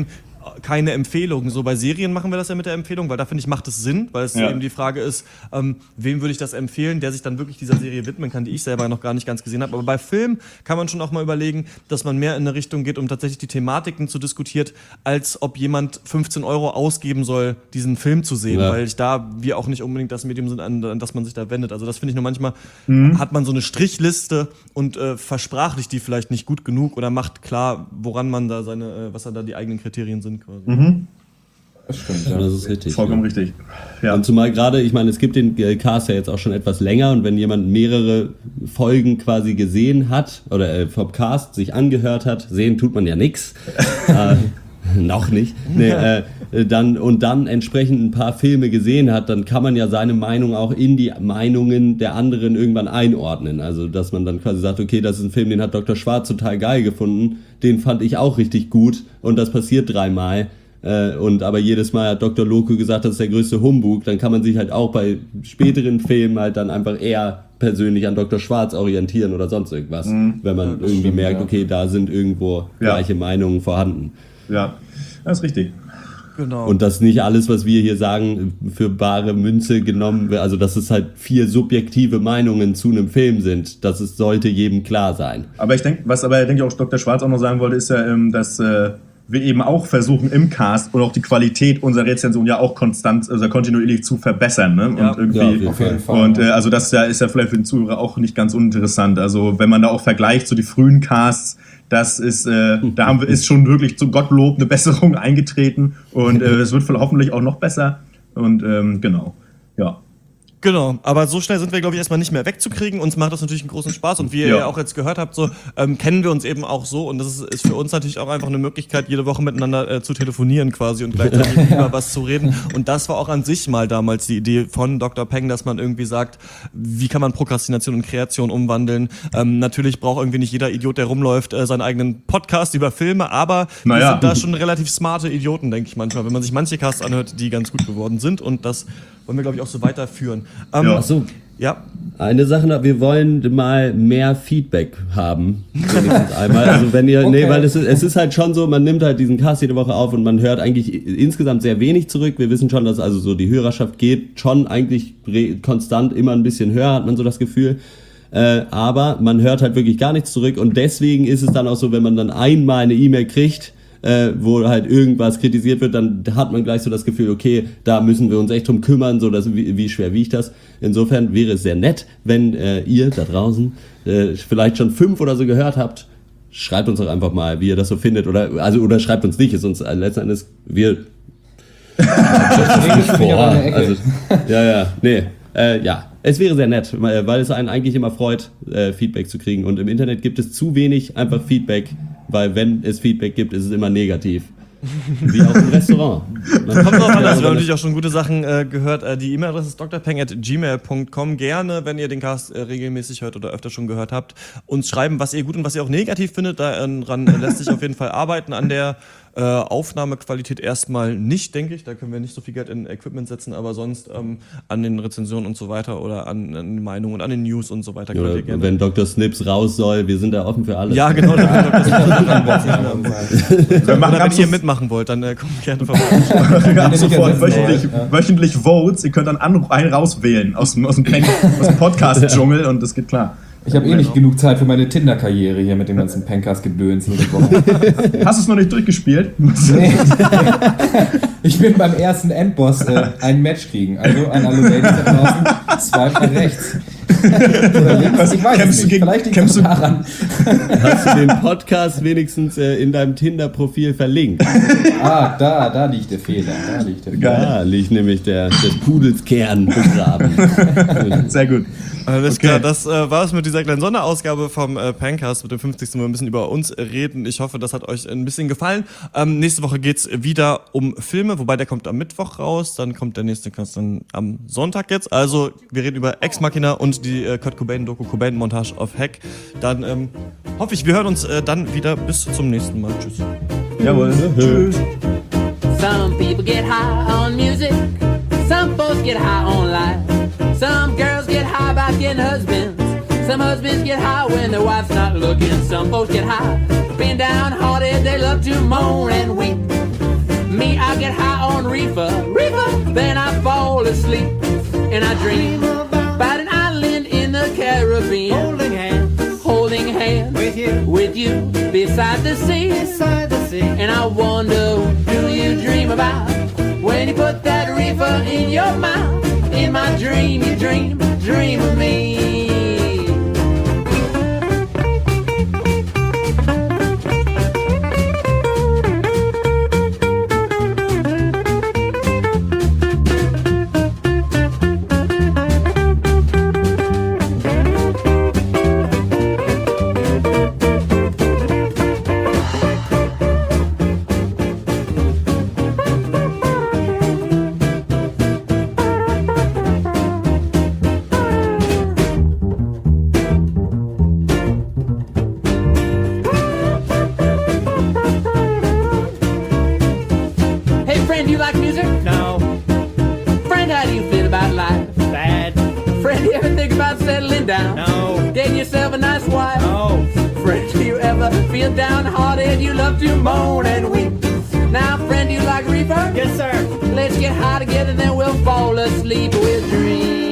[SPEAKER 2] keine Empfehlung. So bei Serien machen wir das ja mit der Empfehlung, weil da finde ich, macht es Sinn, weil es
[SPEAKER 4] Ja.
[SPEAKER 2] eben die Frage ist, ähm, wem würde ich das empfehlen, der sich dann wirklich dieser Serie widmen kann, die ich selber noch gar nicht ganz gesehen habe. Aber bei Film kann man schon auch mal überlegen, dass man mehr in eine Richtung geht, um tatsächlich die Thematiken zu diskutieren, als ob jemand fünfzehn Euro ausgeben soll, diesen Film zu sehen,
[SPEAKER 1] Ja.
[SPEAKER 2] weil ich da, wir auch nicht unbedingt das Medium sind, an, an das man sich da wendet. Also das finde ich nur manchmal,
[SPEAKER 4] Mhm.
[SPEAKER 2] hat man so eine Strichliste und äh, versprachlicht die vielleicht nicht gut genug oder macht klar, woran man da seine, äh, was da die eigenen Kriterien sind quasi.
[SPEAKER 4] Mhm.
[SPEAKER 3] Das stimmt,
[SPEAKER 1] Ja,
[SPEAKER 3] ja.
[SPEAKER 1] das ist richtig.
[SPEAKER 4] Vollkommen richtig. Ja.
[SPEAKER 1] Und zumal gerade, ich meine, es gibt den äh, Cast ja jetzt auch schon etwas länger und wenn jemand mehrere Folgen quasi gesehen hat oder äh, vom Cast sich angehört hat, sehen tut man ja nix. äh, noch nicht. Nee, äh, dann, und dann entsprechend ein paar Filme gesehen hat, dann kann man ja seine Meinung auch in die Meinungen der anderen irgendwann einordnen. Also, dass man dann quasi sagt, okay, das ist ein Film, den hat Doktor Schwarz total geil gefunden, den fand ich auch richtig gut und das passiert dreimal. Äh, und aber jedes Mal hat Doktor Loco gesagt, das ist der größte Humbug, dann kann man sich halt auch bei späteren Filmen halt dann einfach eher persönlich an Doktor Schwarz orientieren oder sonst irgendwas,
[SPEAKER 4] Mhm.
[SPEAKER 1] wenn man irgendwie
[SPEAKER 3] stimmt,
[SPEAKER 1] merkt,
[SPEAKER 3] ja.
[SPEAKER 1] okay, da sind irgendwo
[SPEAKER 4] Ja.
[SPEAKER 1] gleiche Meinungen vorhanden.
[SPEAKER 4] Ja, das ist richtig.
[SPEAKER 2] Genau.
[SPEAKER 1] Und dass nicht alles, was wir hier sagen, für bare Münze genommen wird, also dass es halt vier subjektive Meinungen zu einem Film sind, das ist, sollte jedem klar sein.
[SPEAKER 4] Aber ich denke, was aber denke ich auch Doktor Schwarz auch noch sagen wollte, ist ja, ähm, dass äh, wir eben auch versuchen im Cast und auch die Qualität unserer Rezension ja auch konstant, also kontinuierlich zu verbessern. Ne?
[SPEAKER 2] Ja.
[SPEAKER 4] Und irgendwie,
[SPEAKER 1] Ja, auf jeden
[SPEAKER 3] Auf jeden Fall.
[SPEAKER 4] und äh, also das ist ja, ist ja vielleicht für den Zuhörer auch nicht ganz uninteressant. Also wenn man da auch vergleicht zu den frühen Casts, das ist, äh, da haben wir, ist schon wirklich zu Gottlob eine Besserung eingetreten und äh, es wird hoffentlich auch noch besser. Und ähm, genau, ja.
[SPEAKER 2] Genau, aber so schnell sind wir, glaube ich, erstmal nicht mehr wegzukriegen. Uns macht das natürlich einen großen Spaß und wie ihr
[SPEAKER 4] Ja.
[SPEAKER 2] ja auch jetzt gehört habt, so ähm, kennen wir uns eben auch so und das ist, ist für uns natürlich auch einfach eine Möglichkeit, jede Woche miteinander äh, zu telefonieren quasi und gleichzeitig über was zu reden. Und das war auch an sich mal damals die Idee von Doktor Peng, dass man irgendwie sagt, wie kann man Prokrastination und Kreation umwandeln. Ähm, natürlich braucht irgendwie nicht jeder Idiot, der rumläuft, äh, seinen eigenen Podcast über Filme, aber wir
[SPEAKER 4] Naja.
[SPEAKER 2] sind da schon relativ smarte Idioten, denke ich manchmal, wenn man sich manche Casts anhört, die ganz gut geworden sind und das wollen wir, glaube ich, auch so weiterführen. Ähm,
[SPEAKER 4] Ja.
[SPEAKER 1] Ach so,
[SPEAKER 2] ja,
[SPEAKER 1] eine Sache noch, wir wollen mal mehr Feedback haben. Wenigstens einmal. Also wenn ihr, nee,
[SPEAKER 3] Okay.
[SPEAKER 1] weil es ist, es ist halt schon so, man nimmt halt diesen Cast jede Woche auf und man hört eigentlich insgesamt sehr wenig zurück. Wir wissen schon, dass also so die Hörerschaft geht schon eigentlich re- konstant immer ein bisschen höher, hat man so das Gefühl. Äh, aber man hört halt wirklich gar nichts zurück und deswegen ist es dann auch so, wenn man dann einmal eine E-Mail kriegt, äh, wo halt irgendwas kritisiert wird, dann hat man gleich so das Gefühl, okay, da müssen wir uns echt drum kümmern, so dass, wie, wie schwer wiegt das. Insofern wäre es sehr nett, wenn äh, ihr da draußen äh, vielleicht schon fünf oder so gehört habt. Schreibt uns doch einfach mal, wie ihr das so findet, oder also oder schreibt uns nicht, ist uns äh, letzten Endes wir
[SPEAKER 3] Ich bin ja in der Ecke.
[SPEAKER 1] also, ja, ja, nee, äh, ja. Es wäre sehr nett, weil es einen eigentlich immer freut, äh, Feedback zu kriegen. Und im Internet gibt es zu wenig einfach Feedback, weil wenn es Feedback gibt, ist es immer negativ. Wie auch im Restaurant. Man
[SPEAKER 2] kommt drauf an,
[SPEAKER 1] Ja,
[SPEAKER 2] also wir haben
[SPEAKER 1] aber
[SPEAKER 2] natürlich auch schon gute Sachen äh, gehört. Äh, die E-Mail-Adresse ist d r peng at gmail punkt com. Gerne, wenn ihr den Cast äh, regelmäßig hört oder öfter schon gehört habt, uns schreiben, was ihr gut und was ihr auch negativ findet. Daran äh, lässt sich auf jeden Fall arbeiten. An der äh, Aufnahmequalität erstmal nicht, denke ich. Da können wir nicht so viel Geld in Equipment setzen, aber sonst ähm, an den Rezensionen und so weiter oder an, an den Meinungen und an den News und so weiter könnt
[SPEAKER 1] Oder
[SPEAKER 2] ihr gerne.
[SPEAKER 1] wenn Doktor Snips raus soll, wir sind da offen für alles.
[SPEAKER 2] Ja, genau. Da könnt ihr das
[SPEAKER 4] Wir machen
[SPEAKER 2] oder wenn
[SPEAKER 4] ganz
[SPEAKER 2] ihr
[SPEAKER 4] so-
[SPEAKER 2] mitmachen wollt, dann äh, kommt gerne vorbei.
[SPEAKER 4] Wir haben
[SPEAKER 3] nicht
[SPEAKER 4] sofort
[SPEAKER 3] ersetzen
[SPEAKER 4] wöchentlich,
[SPEAKER 3] wollen, ja.
[SPEAKER 4] wöchentlich Votes. Ihr könnt dann an, einen rauswählen aus dem, aus dem, Pen- aus dem Podcast-Dschungel und das geht klar.
[SPEAKER 3] Ich habe eh nicht genug Zeit für meine Tinder-Karriere hier mit dem ganzen Pencast-Gedöns jede Woche.
[SPEAKER 4] Hast du es noch nicht durchgespielt?
[SPEAKER 3] Nee. Ich bin beim ersten Endboss äh, ein Match kriegen. Also an alle Ladies da draußen, swipe rechts. Oder links, ich weiß
[SPEAKER 4] Kämpfst
[SPEAKER 3] es
[SPEAKER 4] du
[SPEAKER 3] nicht.
[SPEAKER 4] gegen-
[SPEAKER 3] Vielleicht liegt
[SPEAKER 4] kämpfst
[SPEAKER 3] es
[SPEAKER 4] du-
[SPEAKER 3] daran.
[SPEAKER 1] Hast du den Podcast wenigstens äh, in deinem Tinder-Profil verlinkt?
[SPEAKER 3] Ah, da, da liegt der Fehler. Da liegt der Fehler.
[SPEAKER 1] Da liegt nämlich der, des Pudels Kern begraben.
[SPEAKER 4] Sehr gut.
[SPEAKER 2] Alles
[SPEAKER 4] Okay.
[SPEAKER 2] klar, das äh, war es mit dieser kleinen Sonderausgabe vom äh, Pencast mit dem fünfzigsten Mal ein bisschen über uns reden. Ich hoffe, das hat euch ein bisschen gefallen. Ähm, nächste Woche geht's wieder um Filme, wobei der kommt am Mittwoch raus, dann kommt der nächste Cast dann am Sonntag jetzt. Also wir reden über Ex Machina und die äh, Kurt Cobain Doku Cobain Montage auf Hack. Dann ähm, hoffe ich, wir hören uns äh, dann wieder. Bis zum nächsten Mal. Tschüss.
[SPEAKER 4] Jawohl. Tschüss.
[SPEAKER 5] Some people get high on music. Some folks get high on life. Some girls get high about getting husbands. Some husbands get high when their wife's not looking. Some folks get high being downhearted. They love to moan and weep. Me, I get high on reefer, reefer. Then I fall asleep and I dream about an island in the Caribbean, holding hands, holding hands with you, with you beside the sea, beside the sea. And I wonder, do you dream about when you put that reefer in your mouth? In my dream, you dream, dream of me. Friend, do you like music? No. Friend, how do you feel about life? Bad. Friend, do you ever think about settling down? No. Getting yourself a nice wife? No. Friend, do you ever feel downhearted? You love to moan and weep. Now, friend, do you like reefer? Yes, sir. Let's get high together, then we'll fall asleep with dreams.